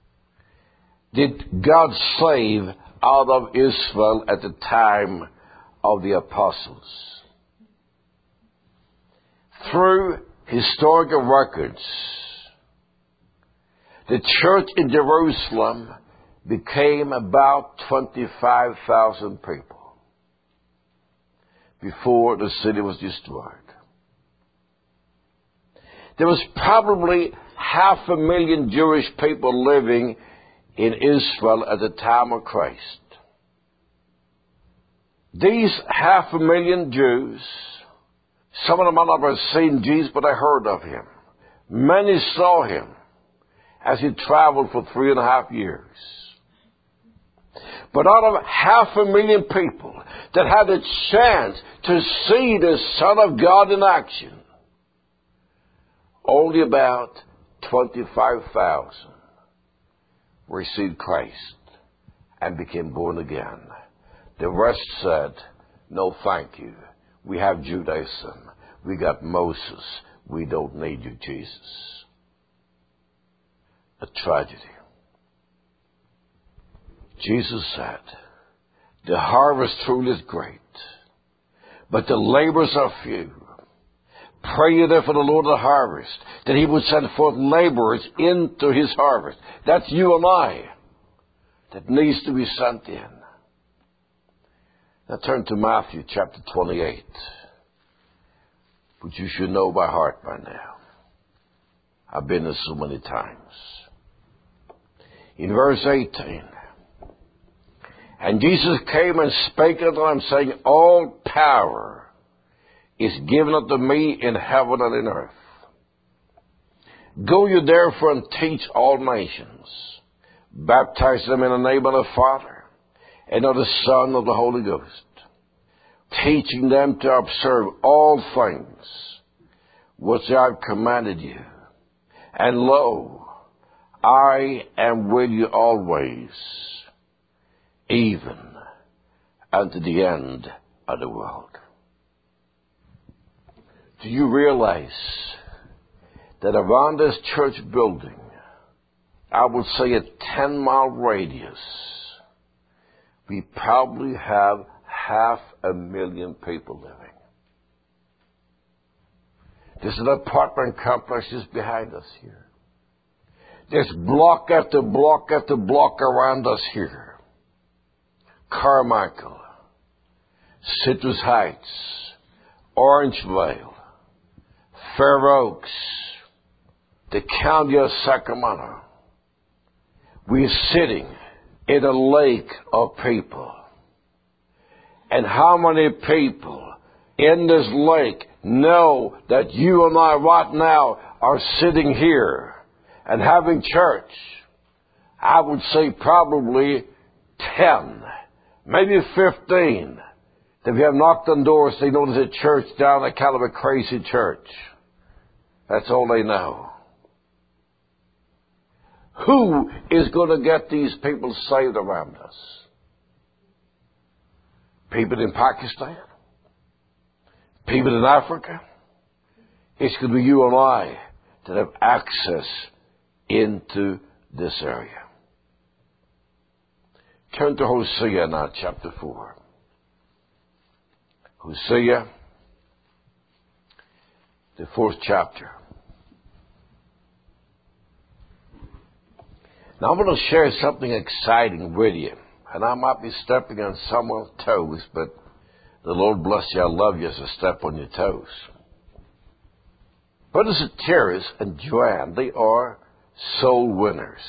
did God save out of Israel at the time of the apostles? Through historical records, the church in Jerusalem became about 25,000 people before the city was destroyed. There was probably 500,000 Jewish people living in Israel at the time of Christ. These 500,000 Jews, some of them might not have seen Jesus, but they heard of Him. Many saw Him as He traveled for 3.5 years. But out of 500,000 people that had a chance to see the Son of God in action, only about 25,000 received Christ and became born again. The rest said, no thank you. We have Judaism. We got Moses. We don't need you, Jesus. A tragedy. Jesus said, the harvest truly is great, but the laborers are few. Pray ye therefore the Lord of the harvest, that He would send forth laborers into His harvest. That's you and I that needs to be sent in. Now turn to Matthew chapter 28, which you should know by heart by now. I've been there so many times. In verse 18, and Jesus came and spake unto them, saying, all power is given unto me in heaven and in earth. Go you therefore and teach all nations, baptize them in the name of the Father, and of the Son, and of the Holy Ghost, teaching them to observe all things which I have commanded you. And lo, I am with you always, even unto the end of the world. Do you realize that around this church building, I would say a 10-mile radius, we probably have 500,000 people living. There's an apartment complex just behind us here. There's block after block after block around us here. Carmichael, Citrus Heights, Orangevale, Fair Oaks, the county of Sacramento. We're sitting in a lake of people. And how many people in this lake know that you and I right now are sitting here and having church? I would say probably 10, maybe 15. If you have knocked on doors, they know there's a church down there, kind of a crazy church. That's all they know. Who is going to get these people saved around us? People in Pakistan? People in Africa, it's going to be you and I that have access into this area. Turn to Hosea now, chapter 4. Hosea, the 4th chapter. Now I'm going to share something exciting with you. And I might be stepping on someone's toes, but the Lord bless you, I love you as I step on your toes. Brother Soterius and Joanne, they are soul winners.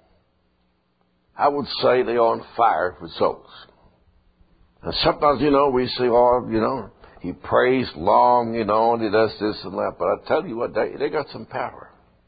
I would say they are on fire for souls. And sometimes, we say, he prays long, and he does this and that. But I tell you what, they got some power.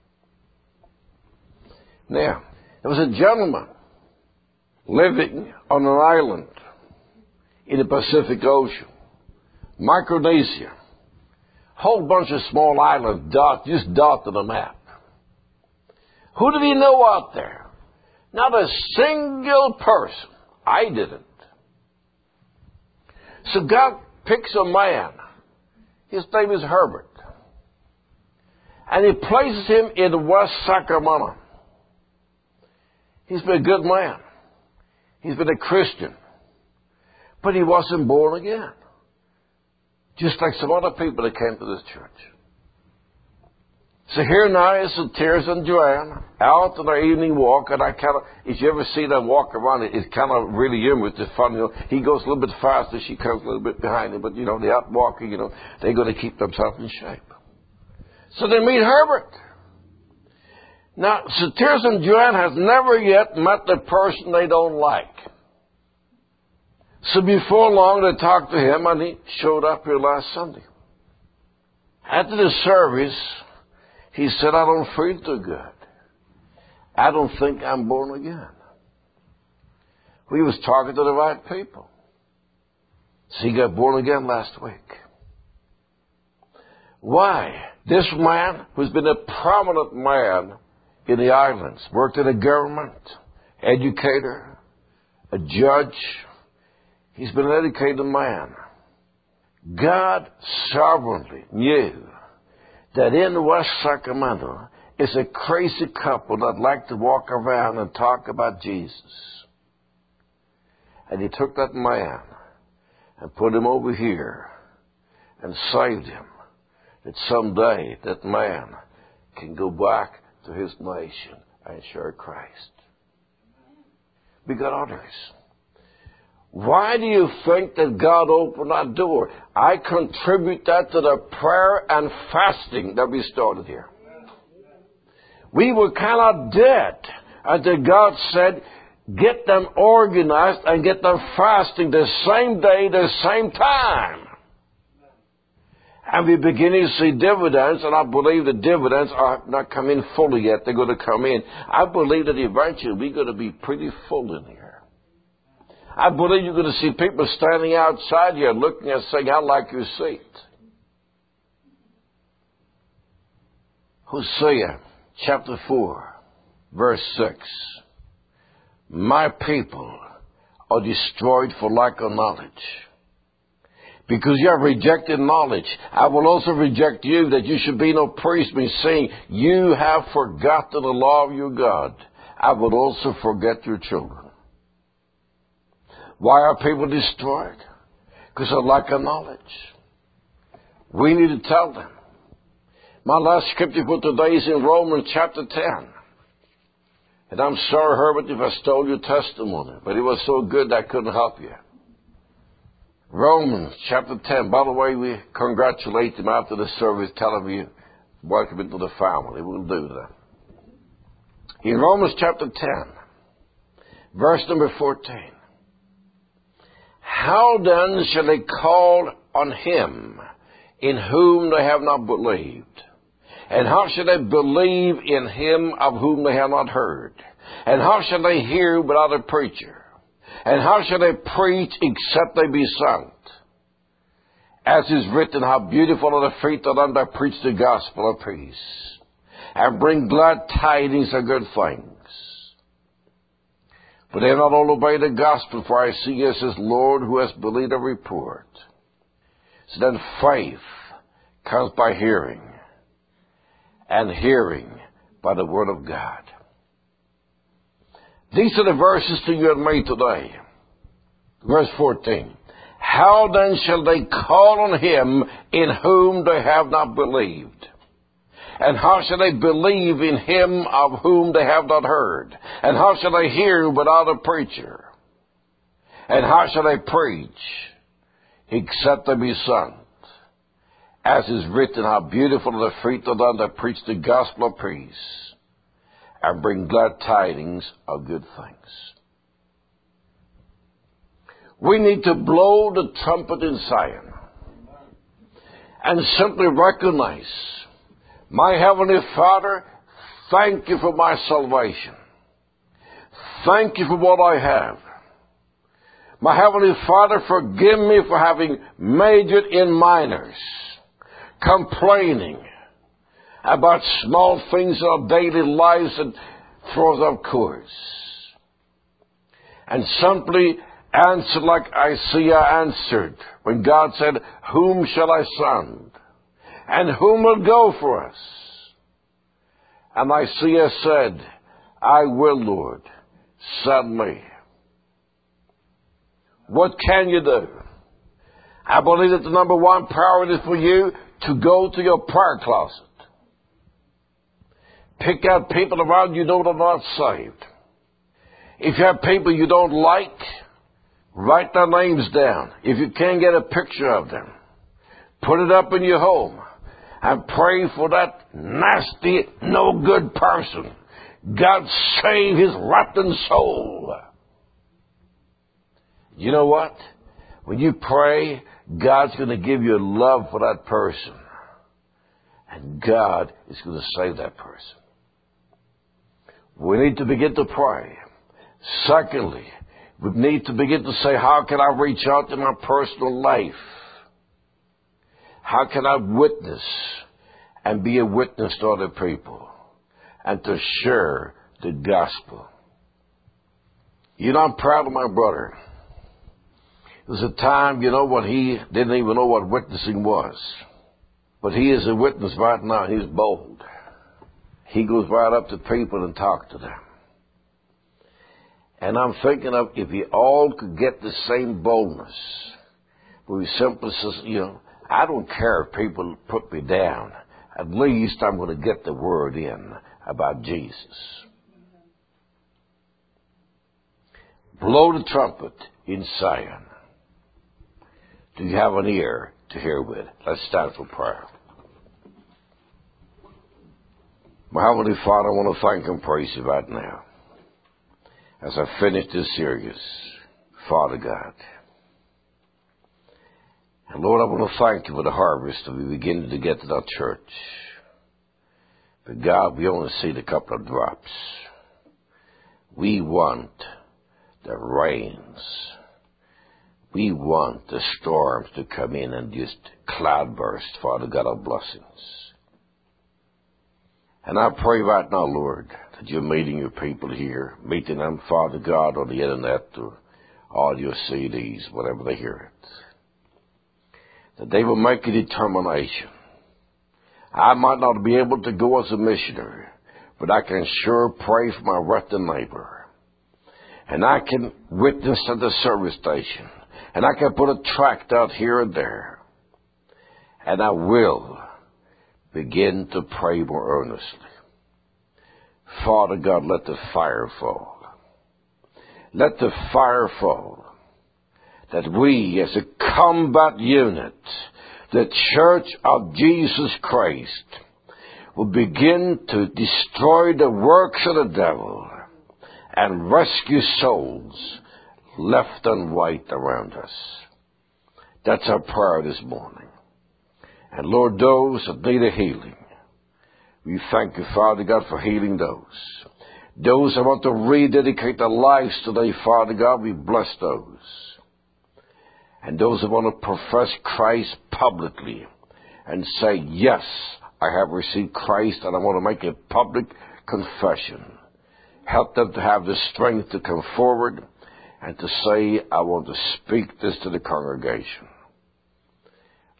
Now, there was a gentleman living on an island in the Pacific Ocean, Micronesia. Whole bunch of small islands just dotted the map. Who did he know out there? Not a single person. I didn't. So God picks a man. His name is Herbert. And he places him in West Sacramento. He's been a good man. He's been a Christian. But he wasn't born again. Just like some other people that came to this church. So here now is Soterius and Joanne out on their evening walk, and if you ever see them walk around, it's kind of really humorous. It's funny, he goes a little bit faster, she comes a little bit behind him, but they're out walking, they're going to keep themselves in shape. So they meet Herbert. Now, Soterius and Joanne has never yet met the person they don't like. So before long, they talked to him, and he showed up here last Sunday. After the service, he said, I don't feel too good. I don't think I'm born again. We was talking to the right people. So he got born again last week. Why? This man, who's been a prominent man in the islands, worked in the government, educator, a judge. He's been an educated man. God sovereignly knew that in West Sacramento is a crazy couple that like to walk around and talk about Jesus. And he took that man and put him over here and saved him. That someday that man can go back to his nation and share Christ. We got others. Why do you think that God opened that door? I contribute that to the prayer and fasting that we started here. We were kind of dead until God said, get them organized and get them fasting the same day, the same time. And we're beginning to see dividends, and I believe the dividends are not come in fully yet. They're going to come in. I believe that eventually we're going to be pretty full in here. I believe you're going to see people standing outside here looking and saying, I like your seat. Hosea chapter 4, verse 6. My people are destroyed for lack of knowledge. Because you have rejected knowledge, I will also reject you, that you should be no priest, me saying, you have forgotten the law of your God. I will also forget your children. Why are people destroyed? Because of lack of knowledge. We need to tell them. My last scripture for today is in Romans chapter 10. And I'm sorry, Herbert, if I stole your testimony, but it was so good I couldn't help you. Romans chapter 10. By the way, we congratulate him after the service, telling you, welcome into the family. We'll do that. In Romans chapter 10, verse number 14. How then shall they call on him in whom they have not believed? And how shall they believe in him of whom they have not heard? And how shall they hear without a preacher? And how shall they preach except they be sent? As is written, how beautiful are the feet of them that preach the gospel of peace, and bring glad tidings of good things. But they have not all obeyed the gospel, for I see, as his Lord, who has believed a report. So then faith comes by hearing, and hearing by the Word of God. These are the verses to you and me today. Verse 14. How then shall they call on him in whom they have not believed? And how shall they believe in him of whom they have not heard? And how shall they hear without a preacher? And how shall they preach except they be sent? As is written, how beautiful are the feet of them that preach the gospel of peace and bring glad tidings of good things. We need to blow the trumpet in Zion and simply recognize, my Heavenly Father, thank you for my salvation. Thank you for what I have. My Heavenly Father, forgive me for having majored in minors, complaining about small things in our daily lives that throws off course. And simply answer like Isaiah answered when God said, whom shall I send? And whom will go for us? And Isaiah said, I will, Lord, send me. What can you do? I believe that the number one priority is for you to go to your prayer closet. Pick out people around you know that are not saved. If you have people you don't like, write their names down. If you can't get a picture of them, put it up in your home and pray for that nasty, no good person. God save his rotten soul. You know what? When you pray, God's going to give you a love for that person. And God is going to save that person. We need to begin to pray. Secondly, we need to begin to say, how can I reach out to my personal life? How can I witness and be a witness to other people and to share the gospel? You know, I'm proud of my brother. There was a time, when he didn't even know what witnessing was. But he is a witness right now. He's bold. He goes right up to people and talks to them. And I'm thinking of if we all could get the same boldness, where we simply says, I don't care if people put me down. At least I'm going to get the word in about Jesus. Blow the trumpet in Zion. Do you have an ear to hear with? Let's start for prayer. My Heavenly Father, I want to thank and praise you right now as I finish this series, Father God. And Lord, I want to thank you for the harvest that we begin to get in our church. But God, we only see the couple of drops. We want the rains. We want the storms to come in and just cloudburst, Father God, of blessings. And I pray right now, Lord, that you're meeting your people here, meeting them, Father God, on the internet or audio CDs, whatever they hear it. That they will make a determination. I might not be able to go as a missionary, but I can sure pray for my wretched neighbor. And I can witness at the service station. And I can put a tract out here and there. And I will begin to pray more earnestly. Father God, let the fire fall. Let the fire fall. That we, as a combat unit, the Church of Jesus Christ, will begin to destroy the works of the devil and rescue souls left and right around us. That's our prayer this morning. And Lord, those that need a healing, we thank you, Father God, for healing those. Those that want to rededicate their lives today, Father God, we bless those. And those that want to profess Christ publicly and say, yes, I have received Christ and I want to make a public confession. Help them to have the strength to come forward and to say, I want to speak this to the congregation.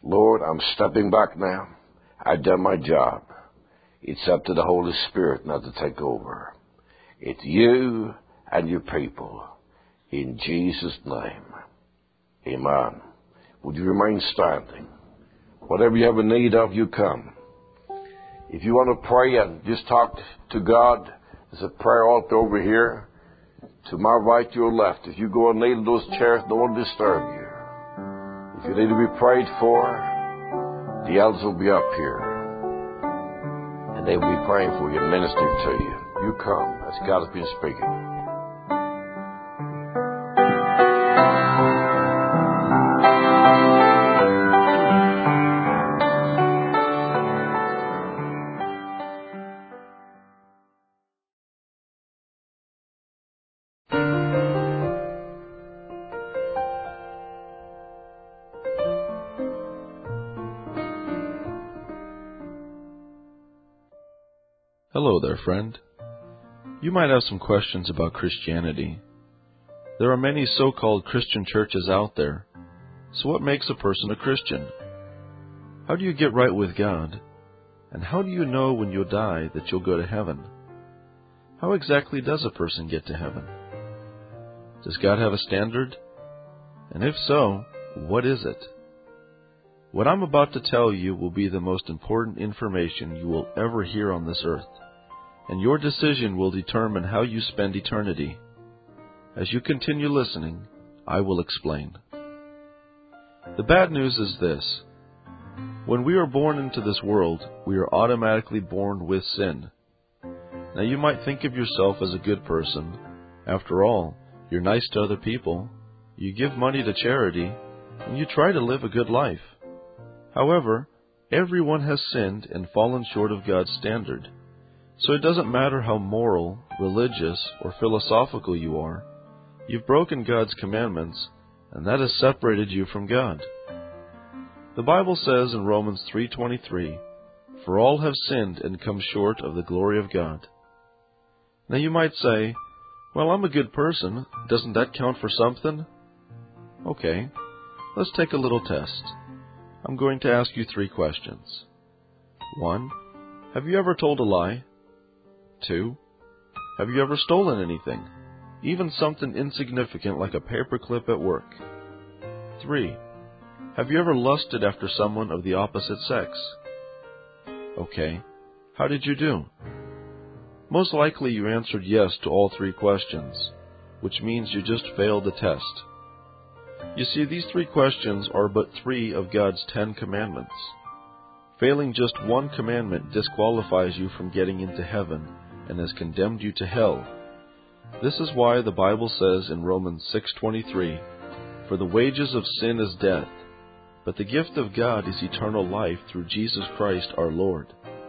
Lord, I'm stepping back now. I've done my job. It's up to the Holy Spirit now to take over. It's you and your people. In Jesus' name. Amen. Would you remain standing? Whatever you have a need of, you come. If you want to pray and just talk to God, there's a prayer altar over here. To my right, your left. If you go and kneel in those chairs, no one will disturb you. If you need to be prayed for, the elders will be up here. And they will be praying for you and ministering to you. You come as God has been speaking. Hello there, friend. You might have some questions about Christianity. There are many so-called Christian churches out there. So what makes a person a Christian? How do you get right with God? And how do you know when you'll die that you'll go to heaven? How exactly does a person get to heaven? Does God have a standard? And if so, what is it? What I'm about to tell you will be the most important information you will ever hear on this earth, and your decision will determine how you spend eternity. As you continue listening, I will explain. The bad news is this. When we are born into this world, we are automatically born with sin. Now you might think of yourself as a good person. After all, you're nice to other people, you give money to charity, and you try to live a good life. However, everyone has sinned and fallen short of God's standard. So it doesn't matter how moral, religious, or philosophical you are. You've broken God's commandments, and that has separated you from God. The Bible says in Romans 3:23, "For all have sinned and come short of the glory of God." Now you might say, "Well, I'm a good person. Doesn't that count for something?" Okay, let's take a little test. I'm going to ask you 3 questions. 1. Have you ever told a lie? 2. Have you ever stolen anything? Even something insignificant like a paperclip at work? 3. Have you ever lusted after someone of the opposite sex? Okay, how did you do? Most likely you answered yes to all 3 questions, which means you just failed the test. You see, these 3 questions are but 3 of God's 10 commandments. Failing just one commandment disqualifies you from getting into heaven and has condemned you to hell. This is why the Bible says in Romans 6:23, "For the wages of sin is death, but the gift of God is eternal life through Jesus Christ our Lord."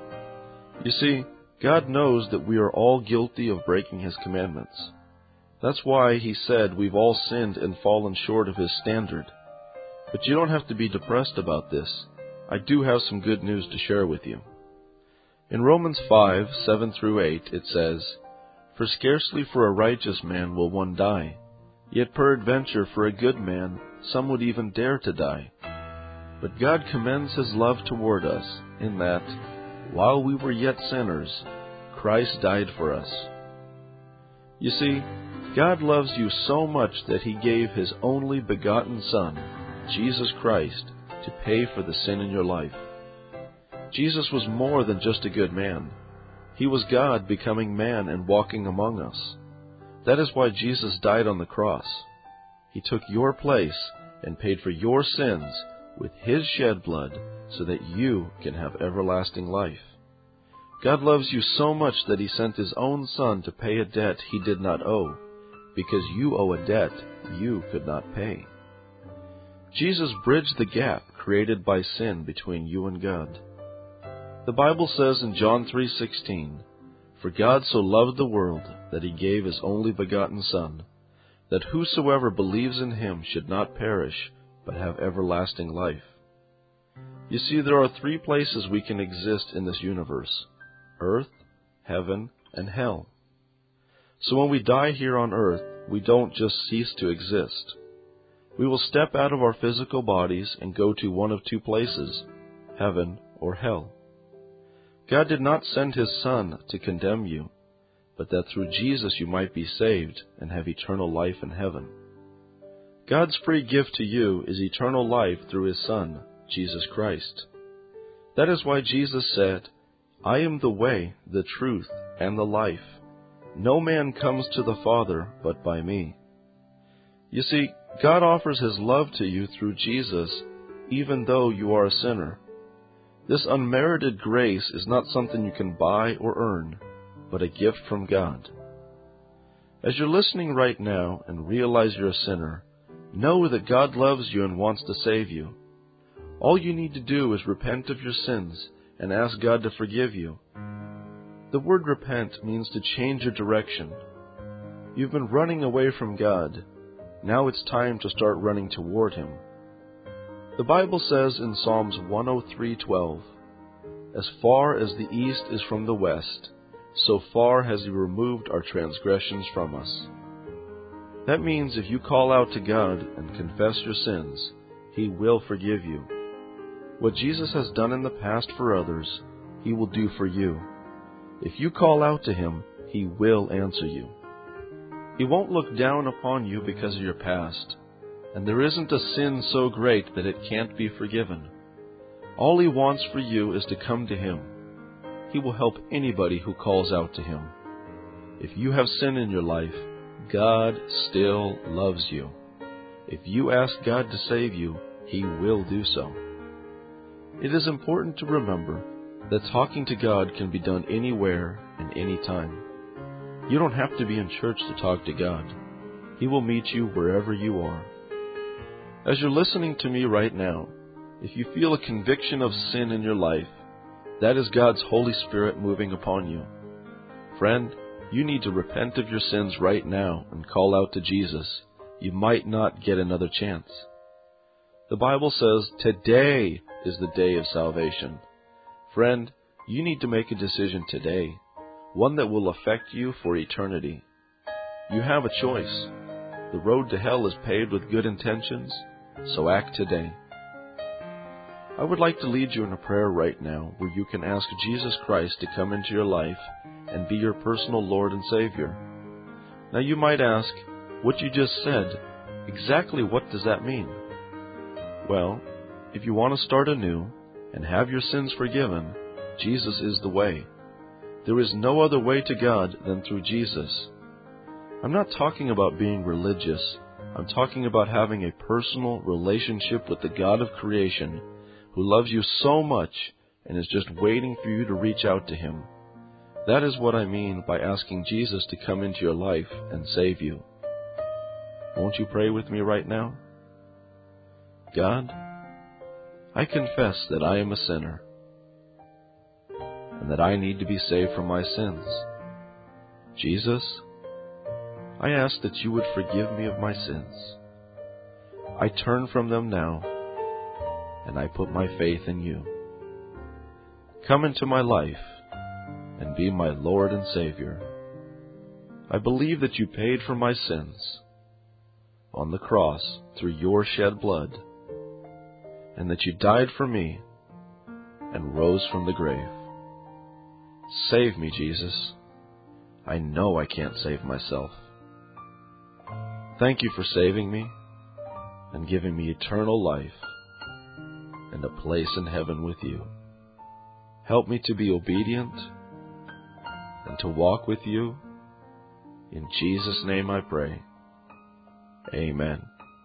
You see, God knows that we are all guilty of breaking His commandments. That's why He said we've all sinned and fallen short of His standard. But you don't have to be depressed about this. I do have some good news to share with you. In Romans 5:7-8 it says, "For scarcely for a righteous man will one die, yet peradventure for a good man some would even dare to die. But God commends His love toward us, in that, while we were yet sinners, Christ died for us." You see, God loves you so much that He gave His only begotten Son, Jesus Christ, to pay for the sin in your life. Jesus was more than just a good man. He was God becoming man and walking among us. That is why Jesus died on the cross. He took your place and paid for your sins with His shed blood so that you can have everlasting life. God loves you so much that He sent His own Son to pay a debt He did not owe, because you owe a debt you could not pay. Jesus bridged the gap created by sin between you and God. The Bible says in John 3:16, "For God so loved the world that He gave His only begotten Son, that whosoever believes in Him should not perish, but have everlasting life." You see, there are 3 places we can exist in this universe: earth, heaven, and hell. So when we die here on earth, we don't just cease to exist. We will step out of our physical bodies and go to one of two places, heaven or hell. God did not send His Son to condemn you, but that through Jesus you might be saved and have eternal life in heaven. God's free gift to you is eternal life through His Son, Jesus Christ. That is why Jesus said, "I am the way, the truth, and the life. No man comes to the Father but by me." You see, God offers His love to you through Jesus, even though you are a sinner. This unmerited grace is not something you can buy or earn, but a gift from God. As you're listening right now and realize you're a sinner, know that God loves you and wants to save you. All you need to do is repent of your sins and ask God to forgive you. The word repent means to change your direction. You've been running away from God. Now it's time to start running toward Him. The Bible says in Psalms 103:12, "As far as the east is from the west, so far has He removed our transgressions from us." That means if you call out to God and confess your sins, He will forgive you. What Jesus has done in the past for others, He will do for you. If you call out to Him, He will answer you. He won't look down upon you because of your past, and there isn't a sin so great that it can't be forgiven. All He wants for you is to come to Him. He will help anybody who calls out to Him. If you have sin in your life, God still loves you. If you ask God to save you, He will do so. It is important to remember that talking to God can be done anywhere and anytime. You don't have to be in church to talk to God. He will meet you wherever you are. As you're listening to me right now, if you feel a conviction of sin in your life, that is God's Holy Spirit moving upon you. Friend, you need to repent of your sins right now and call out to Jesus. You might not get another chance. The Bible says today is the day of salvation. Friend, you need to make a decision today, one that will affect you for eternity. You have a choice. The road to hell is paved with good intentions, so act today. I would like to lead you in a prayer right now where you can ask Jesus Christ to come into your life and be your personal Lord and Savior. Now you might ask, what you just said, exactly what does that mean? Well, if you want to start anew and have your sins forgiven, Jesus is the way. There is no other way to God than through Jesus. I'm not talking about being religious. I'm talking about having a personal relationship with the God of creation who loves you so much and is just waiting for you to reach out to Him. That is what I mean by asking Jesus to come into your life and save you. Won't you pray with me right now? God, I confess that I am a sinner and that I need to be saved from my sins. Jesus, I ask that you would forgive me of my sins. I turn from them now, and I put my faith in you. Come into my life and be my Lord and Savior. I believe that you paid for my sins on the cross through your shed blood, and that you died for me and rose from the grave. Save me, Jesus. I know I can't save myself. Thank you for saving me and giving me eternal life and a place in heaven with you. Help me to be obedient and to walk with you. In Jesus' name I pray. Amen.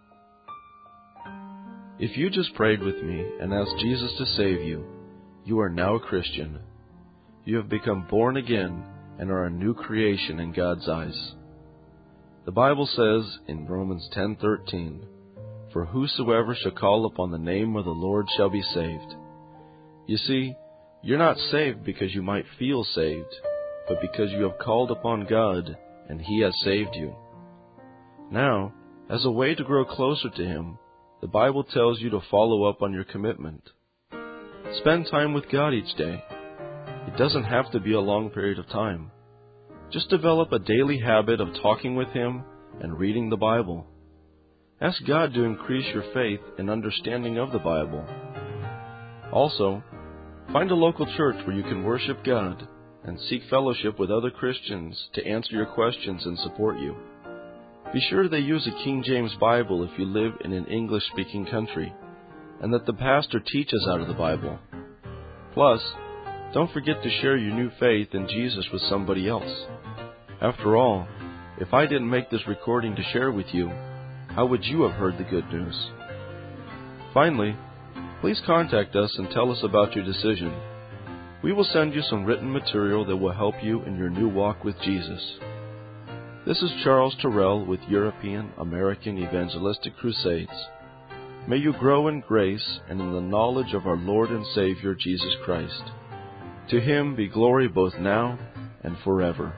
If you just prayed with me and asked Jesus to save you, you are now a Christian. You have become born again and are a new creation in God's eyes. The Bible says in Romans 10:13, "For whosoever shall call upon the name of the Lord shall be saved." You see, you're not saved because you might feel saved, but because you have called upon God and He has saved you. Now, as a way to grow closer to Him, the Bible tells you to follow up on your commitment. Spend time with God each day. It doesn't have to be a long period of time. Just develop a daily habit of talking with Him and reading the Bible. Ask God to increase your faith and understanding of the Bible. Also, find a local church where you can worship God and seek fellowship with other Christians to answer your questions and support you. Be sure they use a King James Bible if you live in an English-speaking country, and that the pastor teaches out of the Bible. Plus, don't forget to share your new faith in Jesus with somebody else. After all, if I didn't make this recording to share with you, how would you have heard the good news? Finally, please contact us and tell us about your decision. We will send you some written material that will help you in your new walk with Jesus. This is Charles Terrell with European American Evangelistic Crusades. May you grow in grace and in the knowledge of our Lord and Savior Jesus Christ. To Him be glory both now and forever.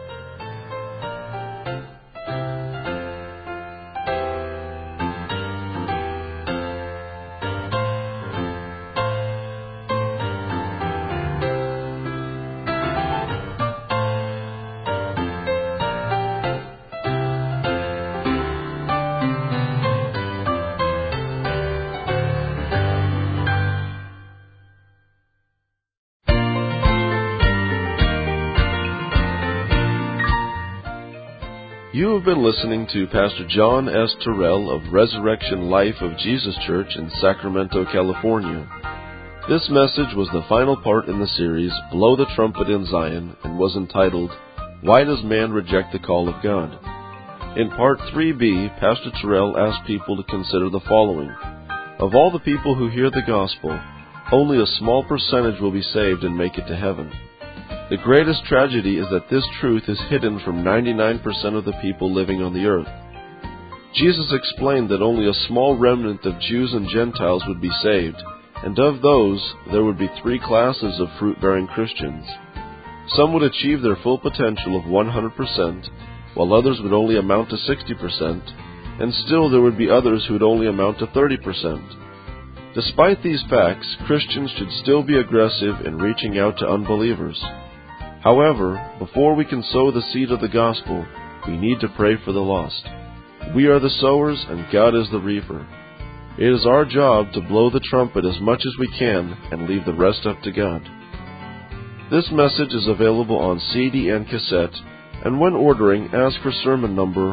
You have been listening to Pastor John S. Terrell of Resurrection Life of Jesus Church in Sacramento, California. This message was the final part in the series, Blow the Trumpet in Zion, and was entitled, Why Does Man Reject the Call of God? In Part 3B, Pastor Terrell asked people to consider the following. Of all the people who hear the gospel, only a small percentage will be saved and make it to heaven. The greatest tragedy is that this truth is hidden from 99% of the people living on the earth. Jesus explained that only a small remnant of Jews and Gentiles would be saved, and of those, there would be three classes of fruit-bearing Christians. Some would achieve their full potential of 100%, while others would only amount to 60%, and still there would be others who would only amount to 30%. Despite these facts, Christians should still be aggressive in reaching out to unbelievers. However, before we can sow the seed of the gospel, we need to pray for the lost. We are the sowers and God is the reaper. It is our job to blow the trumpet as much as we can and leave the rest up to God. This message is available on CD and cassette, and when ordering, ask for sermon number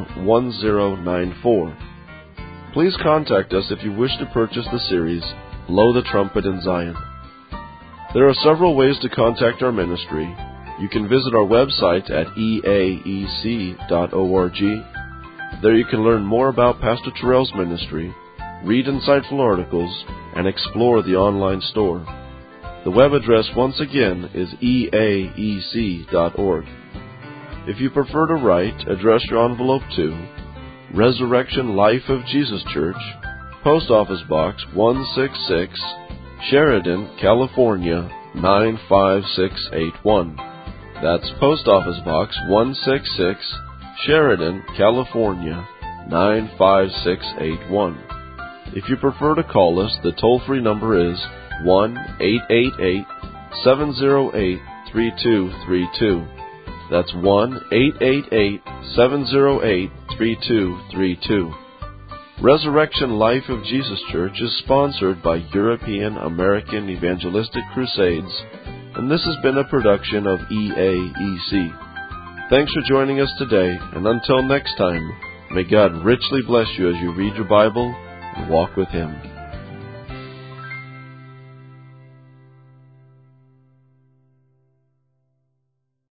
1094. Please contact us if you wish to purchase the series, Blow the Trumpet in Zion. There are several ways to contact our ministry. You can visit our website at eaec.org. There you can learn more about Pastor Terrell's ministry, read insightful articles, and explore the online store. The web address once again is eaec.org. If you prefer to write, address your envelope to Resurrection Life of Jesus Church, Post Office Box 166, Sheridan, California 95681. That's Post Office Box 166, Sheridan, California 95681. If you prefer to call us, the toll-free number is 1-888-708-3232. That's 1-888-708-3232. Resurrection Life of Jesus Church is sponsored by European American Evangelistic Crusades, and this has been a production of EAEC. Thanks for joining us today, and until next time, may God richly bless you as you read your Bible and walk with Him.